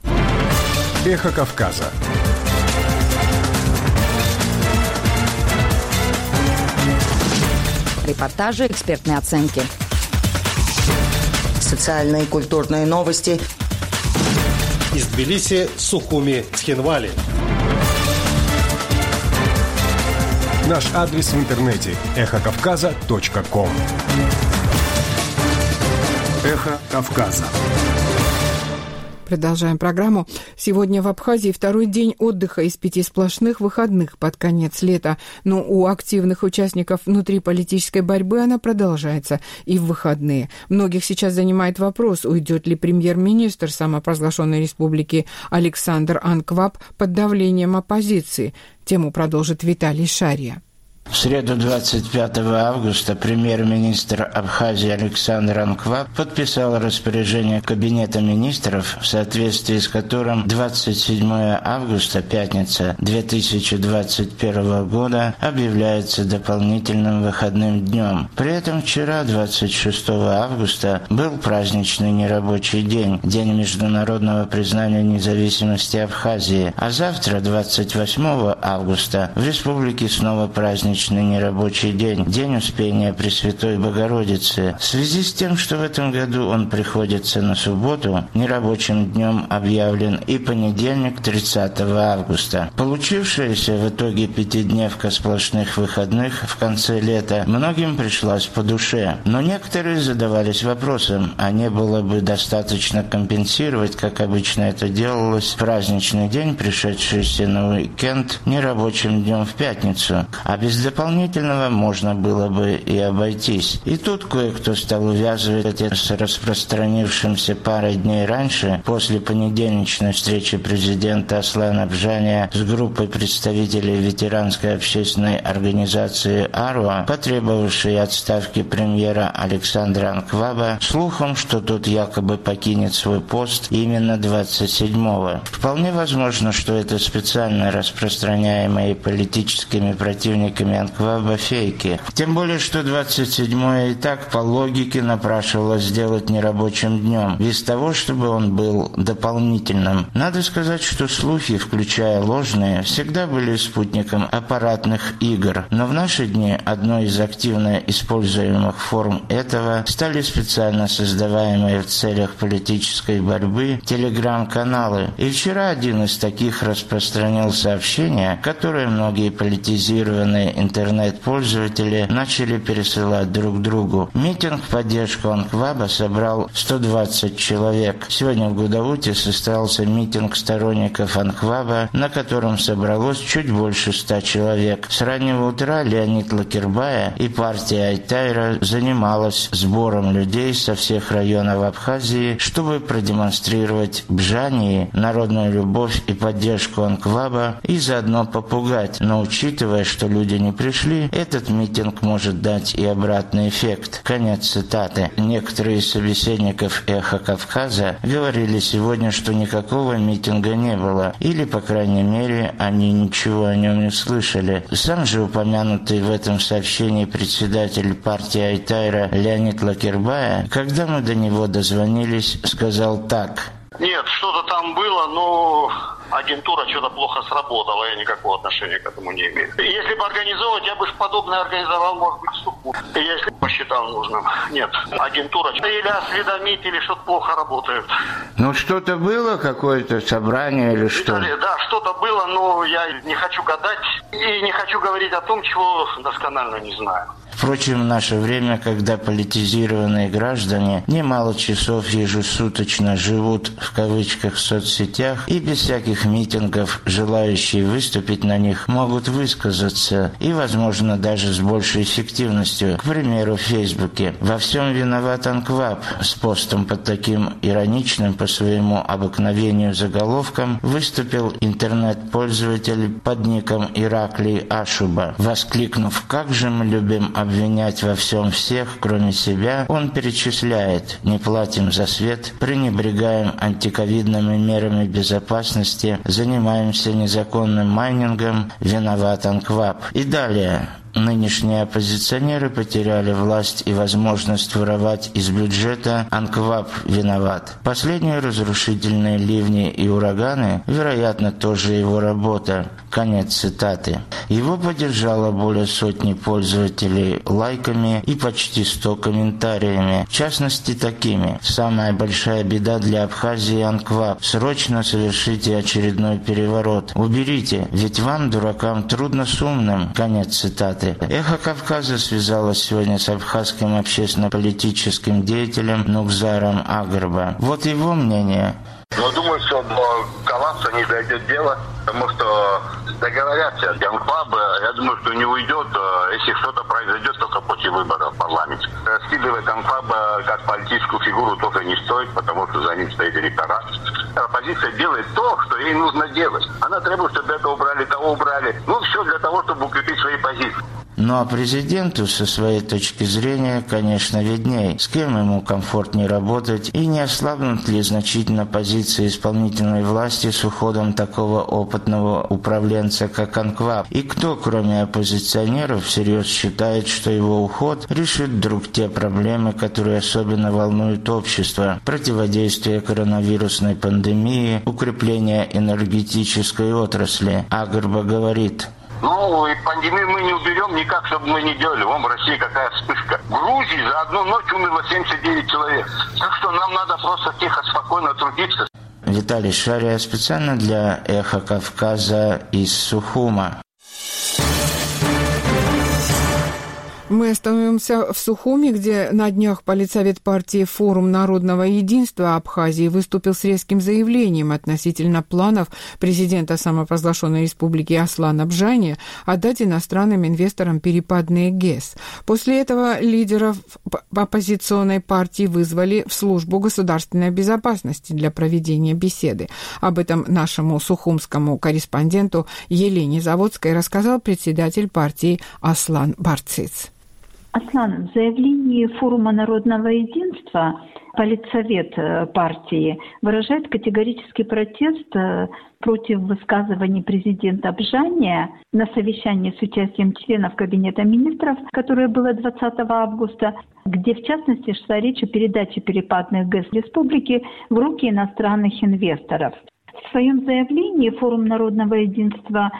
J: Эхо Кавказа.
H: Репортажи, экспертные оценки.
K: Социальные и культурные новости.
G: Из Тбилиси, Сухуми, Цхинвали.
J: Наш адрес в интернете – эхо кавказа точка ком. Эхо Кавказа.
A: Продолжаем программу. Сегодня в Абхазии второй день отдыха из пяти сплошных выходных под конец лета. Но у активных участников внутриполитической борьбы она продолжается и в выходные. Многих сейчас занимает вопрос, уйдет ли премьер-министр самопровозглашенной республики Александр Анкваб под давлением оппозиции. Тему продолжит Виталий Шария.
L: В среду двадцать пятого августа премьер-министр Абхазии Александр Анкваб подписал распоряжение Кабинета министров, в соответствии с которым двадцать седьмого августа, пятница две тысячи двадцать первого года, объявляется дополнительным выходным днем. При этом вчера, двадцать шестого августа, был праздничный нерабочий день, День международного признания независимости Абхазии, а завтра, двадцать восьмого августа, в республике снова праздничный нерабочий день, День Успения Пресвятой Богородицы. В связи с тем, что в этом году он приходится на субботу, нерабочим днем объявлен и понедельник, тридцатого августа. Получившаяся в итоге пятидневка сплошных выходных в конце лета многим пришлась по душе, но некоторые задавались вопросом, а не было бы достаточно компенсировать, как обычно это делалось, праздничный день, пришедшийся на уикенд, нерабочим днем в пятницу, а без дополнительного можно было бы и обойтись. И тут кое-кто стал увязывать это с распространившимся парой дней раньше, после понедельничной встречи президента Аслана Бжания с группой представителей ветеранской общественной организации «Аруа», потребовавшей отставки премьера Александра Анкваба, слухом, что тот якобы покинет свой пост именно двадцать седьмого. Вполне возможно, что это специально распространяемые политическими противниками Анкваба фейки. Тем более, что двадцать седьмое и так по логике напрашивалось сделать нерабочим днем, без того, чтобы он был дополнительным. Надо сказать, что слухи, включая ложные, всегда были спутником аппаратных игр. Но в наши дни одной из активно используемых форм этого стали специально создаваемые в целях политической борьбы телеграм-каналы. И вчера один из таких распространил сообщение, которое многие политизированные интернет-пользователи начали пересылать друг другу. Митинг в поддержку Анкваба собрал сто двадцать человек. Сегодня в Гудауте состоялся митинг сторонников Анкваба, на котором собралось чуть больше ста человек. С раннего утра Леонид Лакербая и партия Айтайра занималась сбором людей со всех районов Абхазии, чтобы продемонстрировать Бжании народную любовь и поддержку Анкваба и заодно попугать. Но учитывая, что люди не пришли, этот митинг может дать и обратный эффект. Конец цитаты. Некоторые из собеседников «Эхо Кавказа» говорили сегодня, что никакого митинга не было, или, по крайней мере, они ничего о нем не слышали. Сам же упомянутый в этом сообщении председатель партии Айтайра Леонид Лакербая, когда мы до него дозвонились, сказал так:
M: «Нет, что-то там было, но агентура что-то плохо сработала, я никакого отношения к этому не имею. Если бы организовывать, я бы подобное организовал, может быть, в Суху, если бы посчитал нужным. Нет, агентура или осведомители что-то плохо работают».
L: Ну, что-то было, какое-то собрание или что?
M: Виталий, да, что-то было, но я не хочу гадать и не хочу говорить о том, чего досконально не знаю.
L: Впрочем, в наше время, когда политизированные граждане немало часов ежесуточно живут в кавычках в соцсетях и без всяких митингов, желающие выступить на них могут высказаться и, возможно, даже с большей эффективностью. К примеру, в Фейсбуке. Во всем виноват Анкваб с постом под таким ироничным по своему обыкновению заголовком выступил интернет-пользователь под ником Ираклий Ашуба. Воскликнув: «Как же мы любим обвинять во всем всех, кроме себя», он перечисляет: «Не платим за свет, пренебрегаем антиковидными мерами безопасности, занимаемся незаконным майнингом, виноват Анкваб». И далее: «Нынешние оппозиционеры потеряли власть и возможность воровать из бюджета. Анкваб виноват. Последние разрушительные ливни и ураганы, вероятно, тоже его работа». Конец цитаты. Его поддержало более сотни пользователей лайками и почти сто комментариями. В частности, такими: «Самая большая беда для Абхазии — Анкваб. Срочно совершите очередной переворот. Уберите, ведь вам, дуракам, трудно с умным». Конец цитаты. «Эхо Кавказа» связалось сегодня с абхазским общественно-политическим деятелем Нукзаром Агрба. Вот его мнение.
N: Но думаю, что до коллапса не дойдет дело, потому что договорятся. Анкваб, я думаю, что не уйдет, если что-то произойдет только после выборов в парламент. Раскидывать Анкваба как политическую фигуру тоже не стоит, потому что за ним стоит электорат. Оппозиция делает то, что ей нужно делать. Она требует, чтобы это убрали, того убрали. Ну, все для того, чтобы укрепить свои позиции.
L: Но Ну а президенту, со своей точки зрения, конечно, видней, с кем ему комфортнее работать и не ослабнут ли значительно позиции исполнительной власти с уходом такого опытного управленца, как Анкваб. И кто, кроме оппозиционеров, всерьез считает, что его уход решит вдруг те проблемы, которые особенно волнуют общество: противодействие коронавирусной пандемии, укрепление энергетической отрасли. Агрба говорит:
N: Ну, и пандемию мы не уберем никак, чтобы мы не делали. Вон в России какая вспышка. В Грузии за одну ночь умерло семьдесят девять человек. Так что нам надо просто тихо, спокойно трудиться.
L: Виталий Шария специально для «Эхо Кавказа» из Сухума.
A: Мы остановимся в Сухуми, где на днях политсовет партии «Форум народного единства» Абхазии выступил с резким заявлением относительно планов президента самопровозглашенной республики Аслана Бжани отдать иностранным инвесторам перепадные ГЭС. После этого лидеров оппозиционной партии вызвали в службу государственной безопасности для проведения беседы. Об этом нашему сухумскому корреспонденту Елене Заводской рассказал председатель партии Аслан Барциц.
O: Аслан, в заявлении Форума народного единства политсовет партии выражает категорический протест против высказываний президента Бжани на совещании с участием членов Кабинета министров, которое было двадцатого августа, где в частности шла речь о передаче перепадных ГЭС республики в руки иностранных инвесторов. В своем заявлении Форум народного единства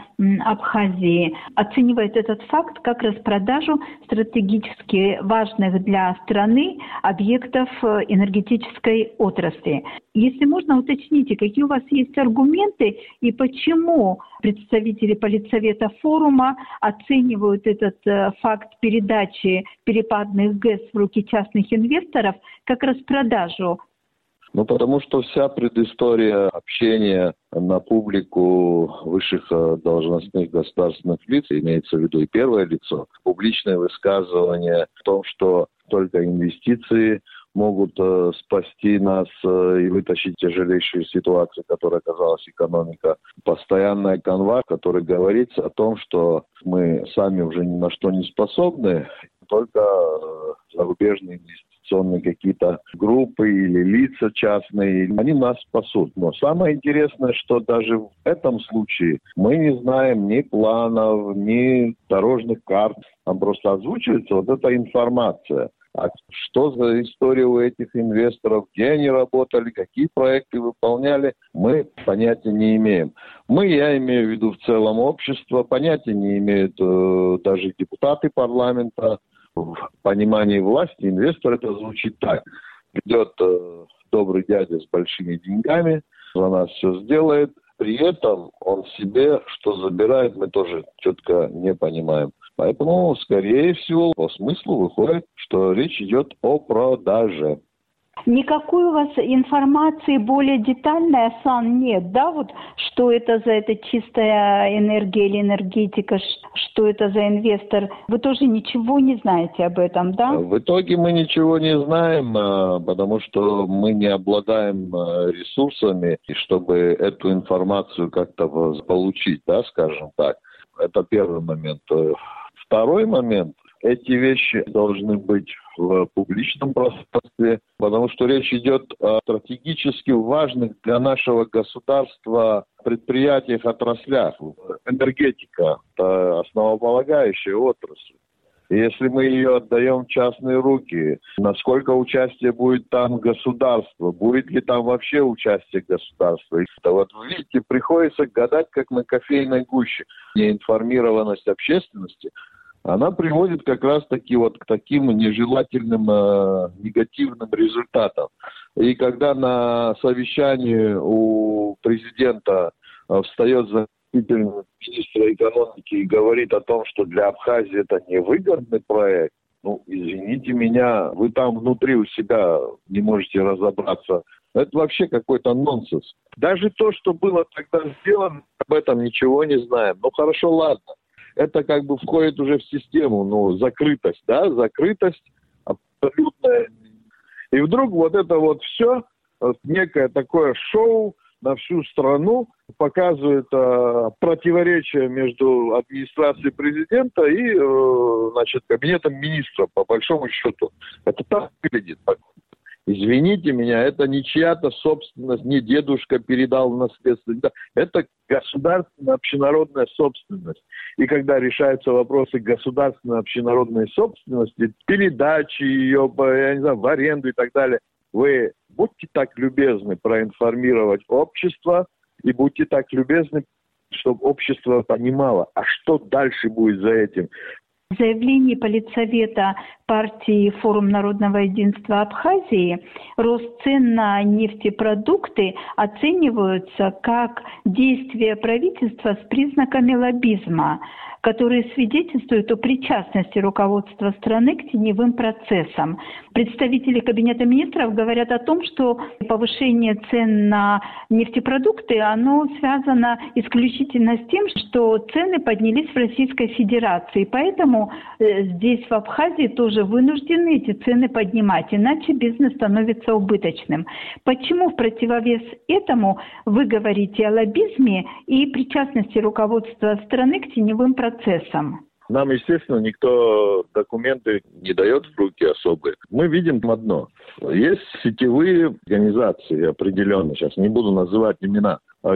O: Абхазии оценивает этот факт как распродажу стратегически важных для страны объектов энергетической отрасли. Если можно, уточните, какие у вас есть аргументы и почему представители политсовета форума оценивают этот факт передачи перепадных ГЭС в руки частных инвесторов как распродажу?
C: Ну, потому что вся предыстория общения на публику высших должностных государственных лиц, имеется в виду и первое лицо, публичное высказывание в том, что только инвестиции могут э, спасти нас э, и вытащить тяжелейшую ситуацию, в которой оказалась экономика. Постоянная канва, в которой говорится о том, что мы сами уже ни на что не способны, только э, зарубежные инвестиции. Какие-то группы или лица частные, они нас спасут. Но самое интересное, что даже в этом случае мы не знаем ни планов, ни дорожных карт. Там просто озвучивается вот эта информация. А что за история у этих инвесторов, где они работали, какие проекты выполняли, мы понятия не имеем. Мы, я имею в виду в целом общество, понятия не имеют э, даже депутаты парламента. В понимании власти инвестор это звучит так. Придет э, добрый дядя с большими деньгами, за нас все сделает. При этом он себе что забирает, мы тоже четко не понимаем. Поэтому, скорее всего, по смыслу выходит, что речь идет о продаже.
O: Никакой у вас информации более детальной, Асан, нет, да, вот что это за это чистая энергия или энергетика, что это за инвестор, вы тоже ничего не знаете об этом, да?
C: В итоге мы ничего не знаем, потому что мы не обладаем ресурсами, чтобы эту информацию как-то получить, да, скажем так. Это первый момент. Второй момент. Эти вещи должны быть в публичном пространстве, потому что речь идет о стратегически важных для нашего государства предприятиях, отраслях. Энергетика – это основополагающая отрасль. И если мы ее отдаем в частные руки, насколько участие будет там государства, будет ли там вообще участие государства? Это вот, видите, приходится гадать, как на кофейной гуще. Неинформированность общественности – она приводит как раз-таки вот к таким нежелательным э, негативным результатам. И когда на совещании у президента э, встает заместитель министра экономики и говорит о том, что для Абхазии это невыгодный проект, ну, извините меня, вы там внутри у себя не можете разобраться. Это вообще какой-то нонсенс. Даже то, что было тогда сделано, об этом ничего не знаем. Ну, хорошо, ладно. Это как бы входит уже в систему, ну, закрытость, да, закрытость абсолютная. И вдруг вот это вот все, вот некое такое шоу, на всю страну, показывает э, противоречие между администрацией президента и э, значит, кабинетом министра, по большому счету. Это так выглядит. Извините меня, это не чья-то собственность, не дедушка передал в наследство. Это государственная общенародная собственность. И когда решаются вопросы государственной общенародной собственности, передачи ее, я не знаю, в аренду и так далее, вы будьте так любезны проинформировать общество и будьте так любезны, чтобы общество понимало, а что дальше будет за этим.
O: В заявлении Политсовета партии «Форум народного единства Абхазии» рост цен на нефтепродукты оцениваются как действие правительства с признаками лоббизма, которые свидетельствуют о причастности руководства страны к теневым процессам. Представители Кабинета министров говорят о том, что повышение цен на нефтепродукты, оно связано исключительно с тем, что цены поднялись в Российской Федерации. Поэтому э, здесь, в Абхазии, тоже вынуждены эти цены поднимать, иначе бизнес становится убыточным. Почему в противовес этому вы говорите о лоббизме и причастности руководства страны к теневым процессам? процессом?
C: Нам, естественно, никто документы не дает в руки особые. Мы видим одно. Есть сетевые организации определенные, сейчас не буду называть имена,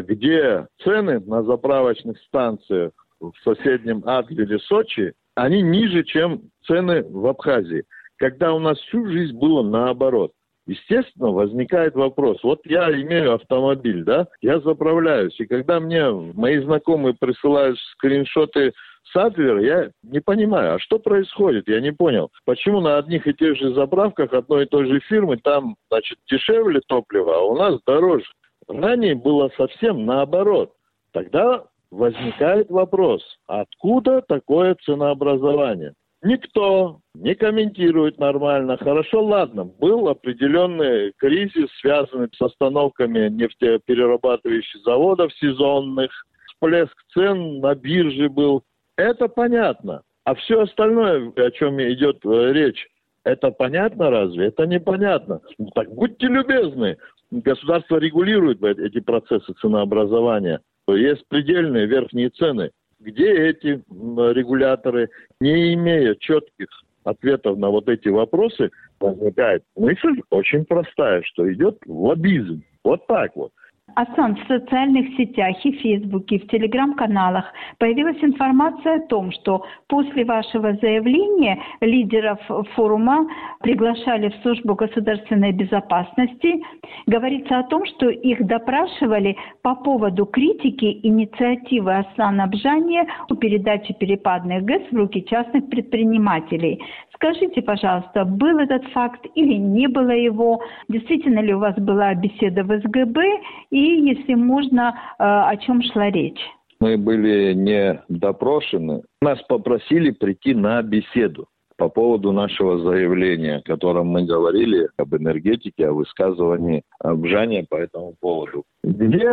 C: где цены на заправочных станциях в соседнем Адлере, Сочи, они ниже, чем цены в Абхазии. Когда у нас всю жизнь было наоборот. Естественно, возникает вопрос. Вот я имею автомобиль, да, я заправляюсь. И когда мне мои знакомые присылают скриншоты с Адлера, я не понимаю, а что происходит? Я не понял. Почему на одних и тех же заправках одной и той же фирмы там, значит, дешевле топливо, а у нас дороже? Ранее было совсем наоборот. Тогда возникает вопрос, откуда такое ценообразование? Никто не комментирует нормально. Хорошо, ладно, был определенный кризис, связанный с остановками нефтеперерабатывающих заводов сезонных, всплеск цен на бирже был. Это понятно. А все остальное, о чем идет речь, это понятно разве? Это непонятно. Ну, так будьте любезны. Государство регулирует эти процессы ценообразования. Есть предельные верхние цены. Где эти регуляторы, не имея четких ответов на вот эти вопросы, возникает мысль очень простая, что идет лоббизм. Вот так вот.
O: Асан, в социальных сетях и в Фейсбуке, в телеграм-каналах появилась информация о том, что после вашего заявления лидеров форума приглашали в службу государственной безопасности. Говорится о том, что их допрашивали по поводу критики инициативы Асана Абжания о передаче перепадных ГЭС в руки частных предпринимателей. Скажите, пожалуйста, был этот факт или не было его? Действительно ли у вас была беседа в эс гэ бэ? И, если можно, о чем шла речь?
C: Мы были не допрошены. Нас попросили прийти на беседу по поводу нашего заявления, о котором мы говорили, об энергетике, о высказывании Абжания по этому поводу. Где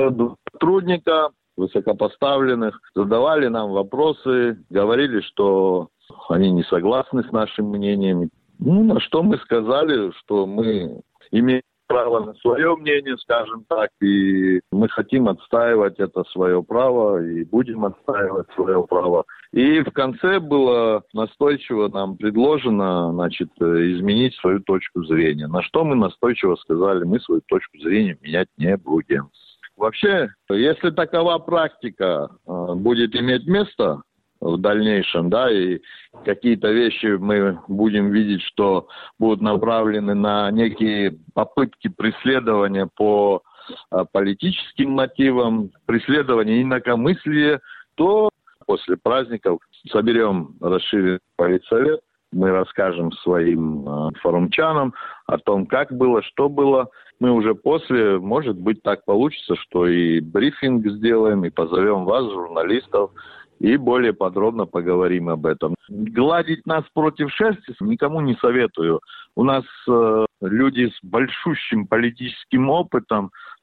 C: сотрудника высокопоставленных задавали нам вопросы, говорили, что они не согласны с нашим мнением. Ну, на что мы сказали, что мы имеем право на свое мнение, скажем так, и мы хотим отстаивать это свое право, и будем отстаивать свое право. И в конце было настойчиво нам предложено, значит, изменить свою точку зрения. На что мы настойчиво сказали, мы свою точку зрения менять не будем. Вообще, если такова практика э, будет иметь место в дальнейшем, да, и какие-то вещи мы будем видеть, что будут направлены на некие попытки преследования по а, политическим мотивам, преследования инакомыслия, то после праздников соберем расширенный политсовет, мы расскажем своим а, форумчанам о том, как было, что было. Мы уже после, может быть, так получится, что и брифинг сделаем, и позовем вас, журналистов, и более подробно поговорим об этом. Гладить нас против шерсти никому не советую. У нас э, люди с большущим политическим опытом, в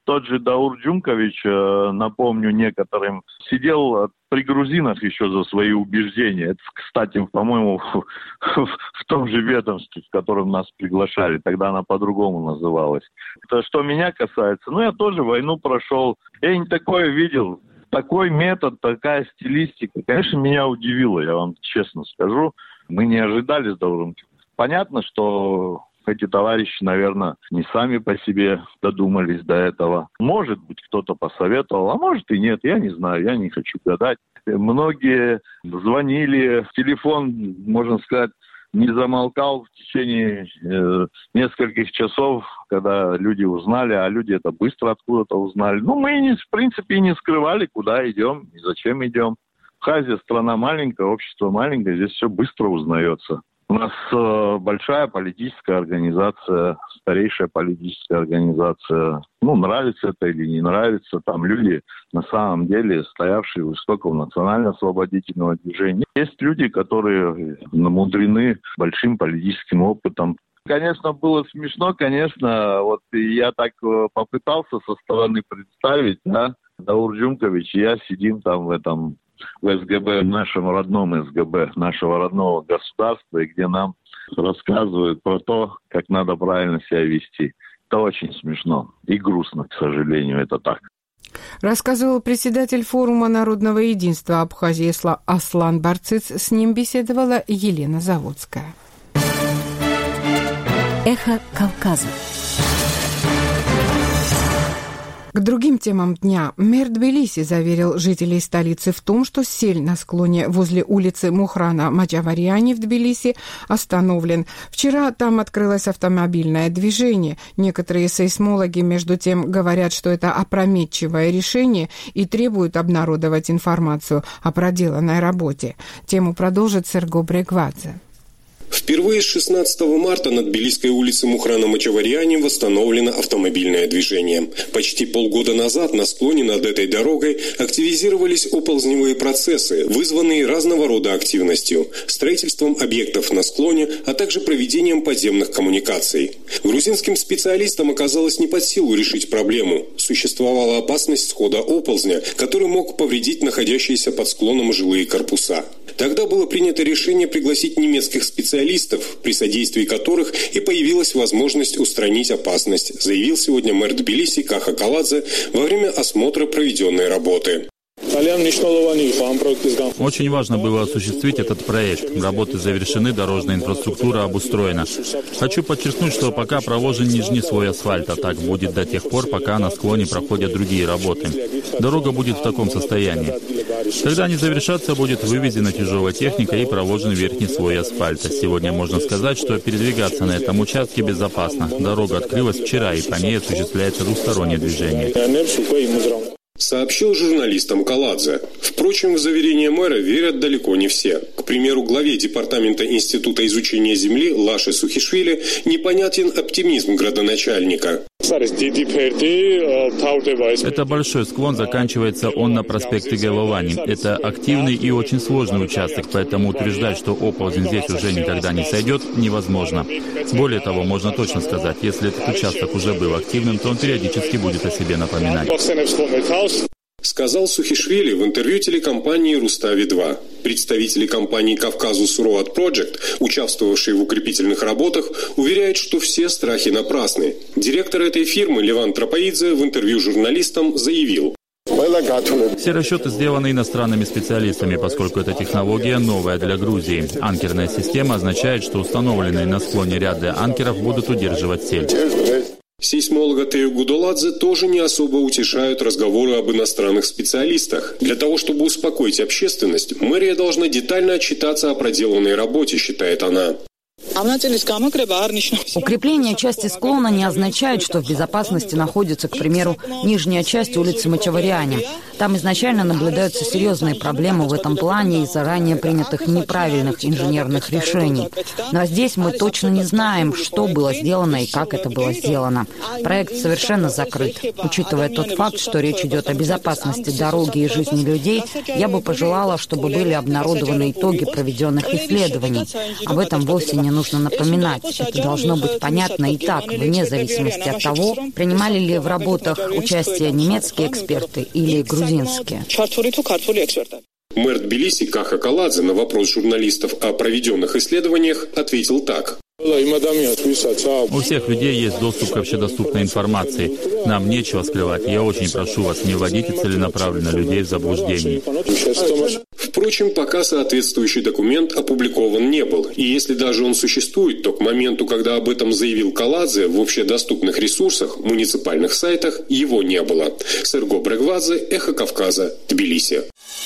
C: Тот же Даур Джумкович, напомню некоторым, сидел при грузинах еще за свои убеждения. Это, кстати, по-моему, в, в том же ведомстве, в котором нас приглашали. Тогда она по-другому называлась. Это что меня касается, ну, я тоже войну прошел. Я не такое видел. Такой метод, такая стилистика, конечно, меня удивило, я вам честно скажу. Мы не ожидали с Дауром. Понятно, что эти товарищи, наверное, не сами по себе додумались до этого. Может быть, кто-то посоветовал, а может и нет, я не знаю, я не хочу гадать. Многие звонили, телефон, можно сказать, не замолкал в течение э, нескольких часов, когда люди узнали, а люди это быстро откуда-то узнали. Ну, мы, не, в принципе, не скрывали, куда идем и зачем идем. Абхазия страна маленькая, общество маленькое, здесь все быстро узнается. У нас э, большая политическая организация, старейшая политическая организация. Ну, нравится это или не нравится, там люди, на самом деле, стоявшие у истоков национально-освободительного движения. Есть люди, которые намудрены большим политическим опытом. Конечно, было смешно, конечно, вот я так попытался со стороны представить, да, Даур Джумкович и я сидим там в этом... в СГБ, в нашем родном СГБ, нашего родного государства, и где нам рассказывают про то, как надо правильно себя вести. Это очень смешно и грустно, к сожалению, это так.
A: Рассказывал председатель форума народного единства Абхазии Аслан Барциц. С ним беседовала Елена Заводская.
F: Эхо Кавказа.
A: К другим темам дня. Мэр Тбилиси заверил жителей столицы в том, что сель на склоне возле улицы Мухрана Маджавариани в Тбилиси остановлен. Вчера там открылось автомобильное движение. Некоторые сейсмологи, между тем, говорят, что это опрометчивое решение и требуют обнародовать информацию о проделанной работе. Тему продолжит Серго Брегвадзе.
E: Впервые с шестнадцатого марта на Тбилисской улице Мухрана Маджавариани восстановлено автомобильное движение. Почти полгода назад на склоне над этой дорогой активизировались оползневые процессы, вызванные разного рода активностью, строительством объектов на склоне, а также проведением подземных коммуникаций. Грузинским специалистам оказалось не под силу решить проблему. Существовала опасность схода оползня, который мог повредить находящиеся под склоном жилые корпуса. Тогда было принято решение пригласить немецких специалистов, при содействии которых и появилась возможность устранить опасность, заявил сегодня мэр Тбилиси Каха Каладзе во время осмотра проведенной работы.
B: Очень важно было осуществить этот проект. Работы завершены, дорожная инфраструктура обустроена. Хочу подчеркнуть, что пока проложен нижний слой асфальта, так будет до тех пор, пока на склоне проходят другие работы. Дорога будет в таком состоянии. Когда они завершатся, будет вывезена тяжелая техника и проложен верхний слой асфальта. Сегодня можно сказать, что передвигаться на этом участке безопасно. Дорога открылась вчера, и по ней осуществляется двустороннее движение.
E: Сообщил журналистам Каладзе. Впрочем, в заверение мэра верят далеко не все. К примеру, главе Департамента Института изучения земли Лаше Сухишвили непонятен оптимизм градоначальника.
B: Это большой склон, заканчивается он на проспекте Геловани. Это активный и очень сложный участок, поэтому утверждать, что оползень здесь уже никогда не сойдет, невозможно. Более того, можно точно сказать, если этот участок уже был активным, то он периодически будет о себе напоминать.
E: Сказал Сухишвили в интервью телекомпании «Рустави-два». Представители компании «Кавказус Роад Project», участвовавшие в укрепительных работах, уверяют, что все страхи напрасны. Директор этой фирмы Леван Тропоидзе в интервью журналистам заявил:
B: все расчеты сделаны иностранными специалистами, поскольку эта технология новая для Грузии. Анкерная система означает, что установленные на склоне ряды анкеров будут удерживать сель.
E: Сейсмолога Тею Гудоладзе тоже не особо утешают разговоры об иностранных специалистах. Для того, чтобы успокоить общественность, мэрия должна детально отчитаться о проделанной работе, считает она.
H: Укрепление части склона не означает, что в безопасности находится, к примеру, нижняя часть улицы Мачавариани. Там изначально наблюдаются серьезные проблемы в этом плане из-за ранее принятых неправильных инженерных решений. Но здесь мы точно не знаем, что было сделано и как это было сделано. Проект совершенно закрыт. Учитывая тот факт, что речь идет о безопасности дороги и жизни людей, я бы пожелала, чтобы были обнародованы итоги проведенных исследований. Об этом вовсе не нужно нужно напоминать. Это должно быть понятно и так, вне зависимости от того, принимали ли в работах участие немецкие эксперты или грузинские.
E: Мэр Тбилиси Каха Каладзе на вопрос журналистов о проведенных исследованиях ответил так.
B: У всех людей есть доступ к общедоступной информации. Нам нечего скрывать. Я очень прошу вас, не вводите целенаправленно людей в заблуждение.
E: Впрочем, пока соответствующий документ опубликован не был. И если даже он существует, то к моменту, когда об этом заявил Каладзе, в общедоступных ресурсах, муниципальных сайтах его не было. Серго Брегвадзе, Эхо Кавказа, Тбилиси.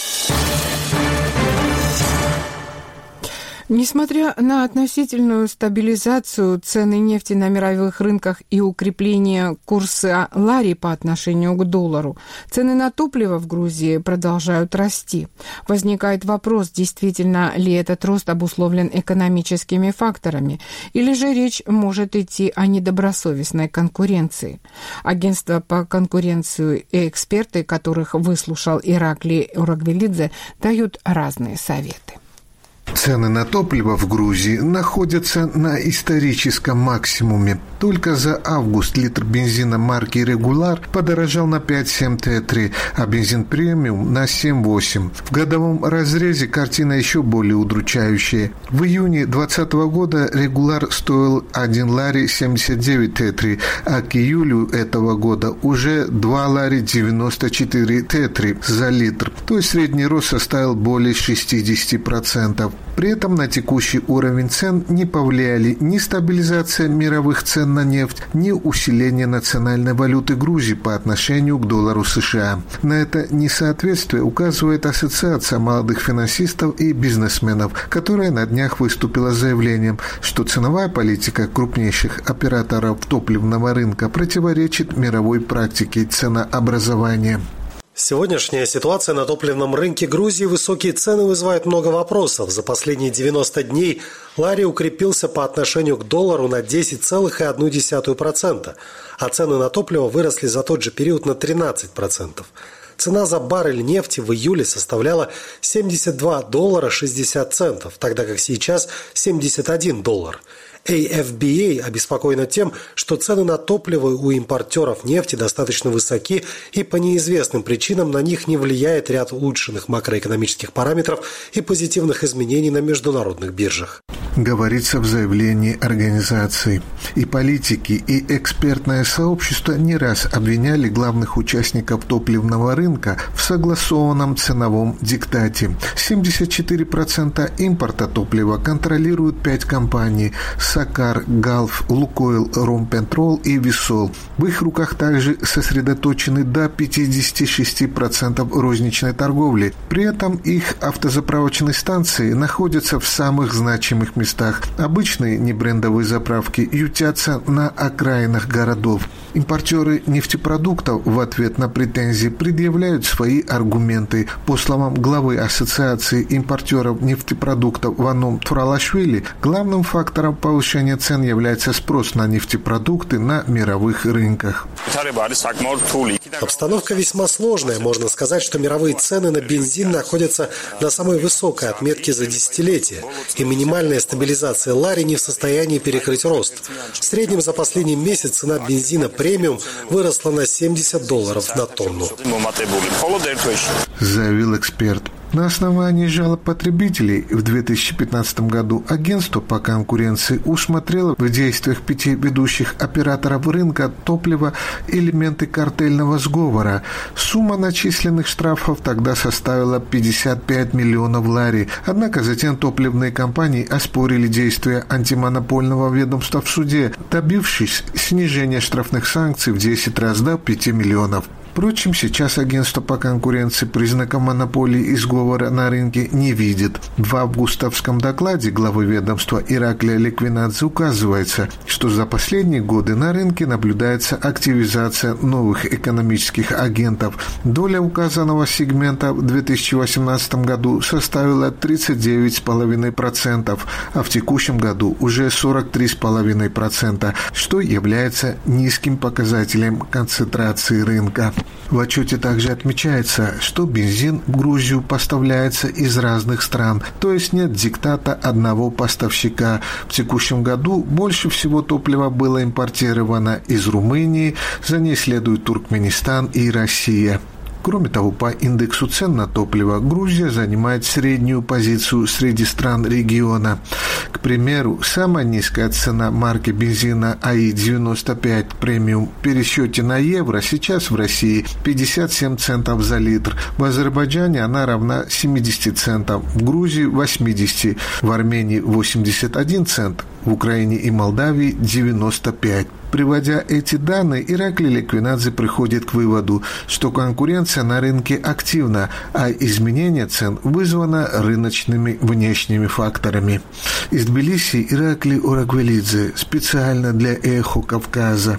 A: Несмотря на относительную стабилизацию цены нефти на мировых рынках и укрепление курса лари по отношению к доллару, цены на топливо в Грузии продолжают расти. Возникает вопрос, действительно ли этот рост обусловлен экономическими факторами, или же речь может идти о недобросовестной конкуренции. Агентство по конкуренции и эксперты, которых выслушал Ираклий Урагвелидзе, дают разные советы.
P: Цены на топливо в Грузии находятся на историческом максимуме. Только за август литр бензина марки «Регуляр» подорожал на пять целых семь десятых тэ три, а бензин «Премиум» на семь целых восемь десятых. В годовом разрезе картина еще более удручающая. В июне двадцатого года «Регуляр» стоил один лари семьдесят девять тэ три, а к июлю этого года уже два лари девяносто четыре тэ три за литр. То есть средний рост составил более шестьдесят процентов. При этом на текущий уровень цен не повлияли ни стабилизация мировых цен на нефть, ни усиление национальной валюты Грузии по отношению к доллару США. На это несоответствие указывает Ассоциация молодых финансистов и бизнесменов, которая на днях выступила с заявлением, что ценовая политика крупнейших операторов топливного рынка противоречит мировой практике ценообразования.
G: Сегодняшняя ситуация на топливном рынке Грузии, высокие цены вызывают много вопросов. За последние девяносто дней лари укрепился по отношению к доллару на десять целых одна десятая процента, а цены на топливо выросли за тот же период на тринадцать процентов. Цена за баррель нефти в июле составляла семьдесят два доллара шестьдесят центов, тогда как сейчас семьдесят один доллар. эй эф би эй обеспокоена тем, что цены на топливо у импортеров нефти достаточно высоки, и по неизвестным причинам на них не влияет ряд улучшенных макроэкономических параметров и позитивных изменений на международных биржах.
P: Говорится в заявлении организации. И политики, и экспертное сообщество не раз обвиняли главных участников топливного рынка в согласованном ценовом диктате. семьдесят четыре процента импорта топлива контролируют пять компаний – Сакар, Галф, Лукойл, Ромпентрол и Висол. В их руках также сосредоточены до пятьдесят шесть процентов розничной торговли. При этом их автозаправочные станции находятся в самых значимых местах. Обычные небрендовые заправки ютятся на окраинах городов. Импортеры нефтепродуктов в ответ на претензии предъявляют свои аргументы. По словам главы Ассоциации импортеров нефтепродуктов Ваном Туралашвили, главным фактором повышения цен является спрос на нефтепродукты на мировых рынках.
G: Обстановка весьма сложная. Можно сказать, что мировые цены на бензин находятся на самой высокой отметке за десятилетие, и минимальная стабилизация лари не в состоянии перекрыть рост. В среднем за последний месяц цена бензина премиум выросла на семьдесят долларов на тонну,
P: заявил эксперт. На основании жалоб потребителей в две тысячи пятнадцатом году агентство по конкуренции усмотрело в действиях пяти ведущих операторов рынка топлива элементы картельного сговора. Сумма начисленных штрафов тогда составила пятьдесят пять миллионов лари. Однако затем топливные компании оспорили действия антимонопольного ведомства в суде, добившись снижения штрафных санкций в десять раз до пяти миллионов. Впрочем, сейчас агентство по конкуренции признаков монополии и сговора на рынке не видит. В августовском докладе главы ведомства Ираклия Ликвинадзе указывается, что за последние годы на рынке наблюдается активизация новых экономических агентов. Доля указанного сегмента в две тысячи восемнадцатом году составила тридцать девять целых пять десятых процента, а в текущем году уже сорок три целых пять десятых процента, что является низким показателем концентрации рынка. В отчете также отмечается, что бензин в Грузию поставляется из разных стран, то есть нет диктата одного поставщика. В текущем году больше всего топлива было импортировано из Румынии, за ней следуют Туркменистан и Россия. Кроме того, по индексу цен на топливо Грузия занимает среднюю позицию среди стран региона. К примеру, самая низкая цена марки бензина АИ девяносто пять премиум в пересчете на евро сейчас в России пятьдесят семь центов за литр. В Азербайджане она равна семьдесят центов, в Грузии восемьдесят, в Армении восемьдесят один цент, в Украине и Молдавии девяносто пять. Приводя эти данные, Иракли Ликвинадзе приходит к выводу, что конкуренция на рынке активна, а изменение цен вызвано рыночными внешними факторами. Из Тбилиси Иракли Орагвелидзе специально для «Эхо Кавказа».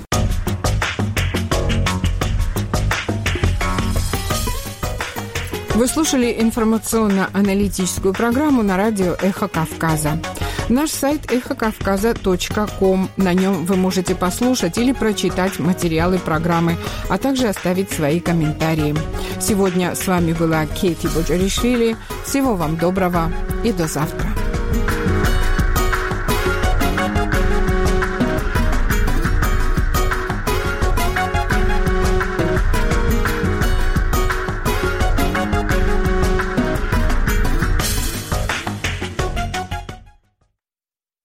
A: Вы слушали информационно-аналитическую программу на радио «Эхо Кавказа». Наш сайт эхо кавказа точка ком. На нем вы можете послушать или прочитать материалы программы, а также оставить свои комментарии. Сегодня с вами была Кейти Боджаришвили. Всего вам доброго и до завтра.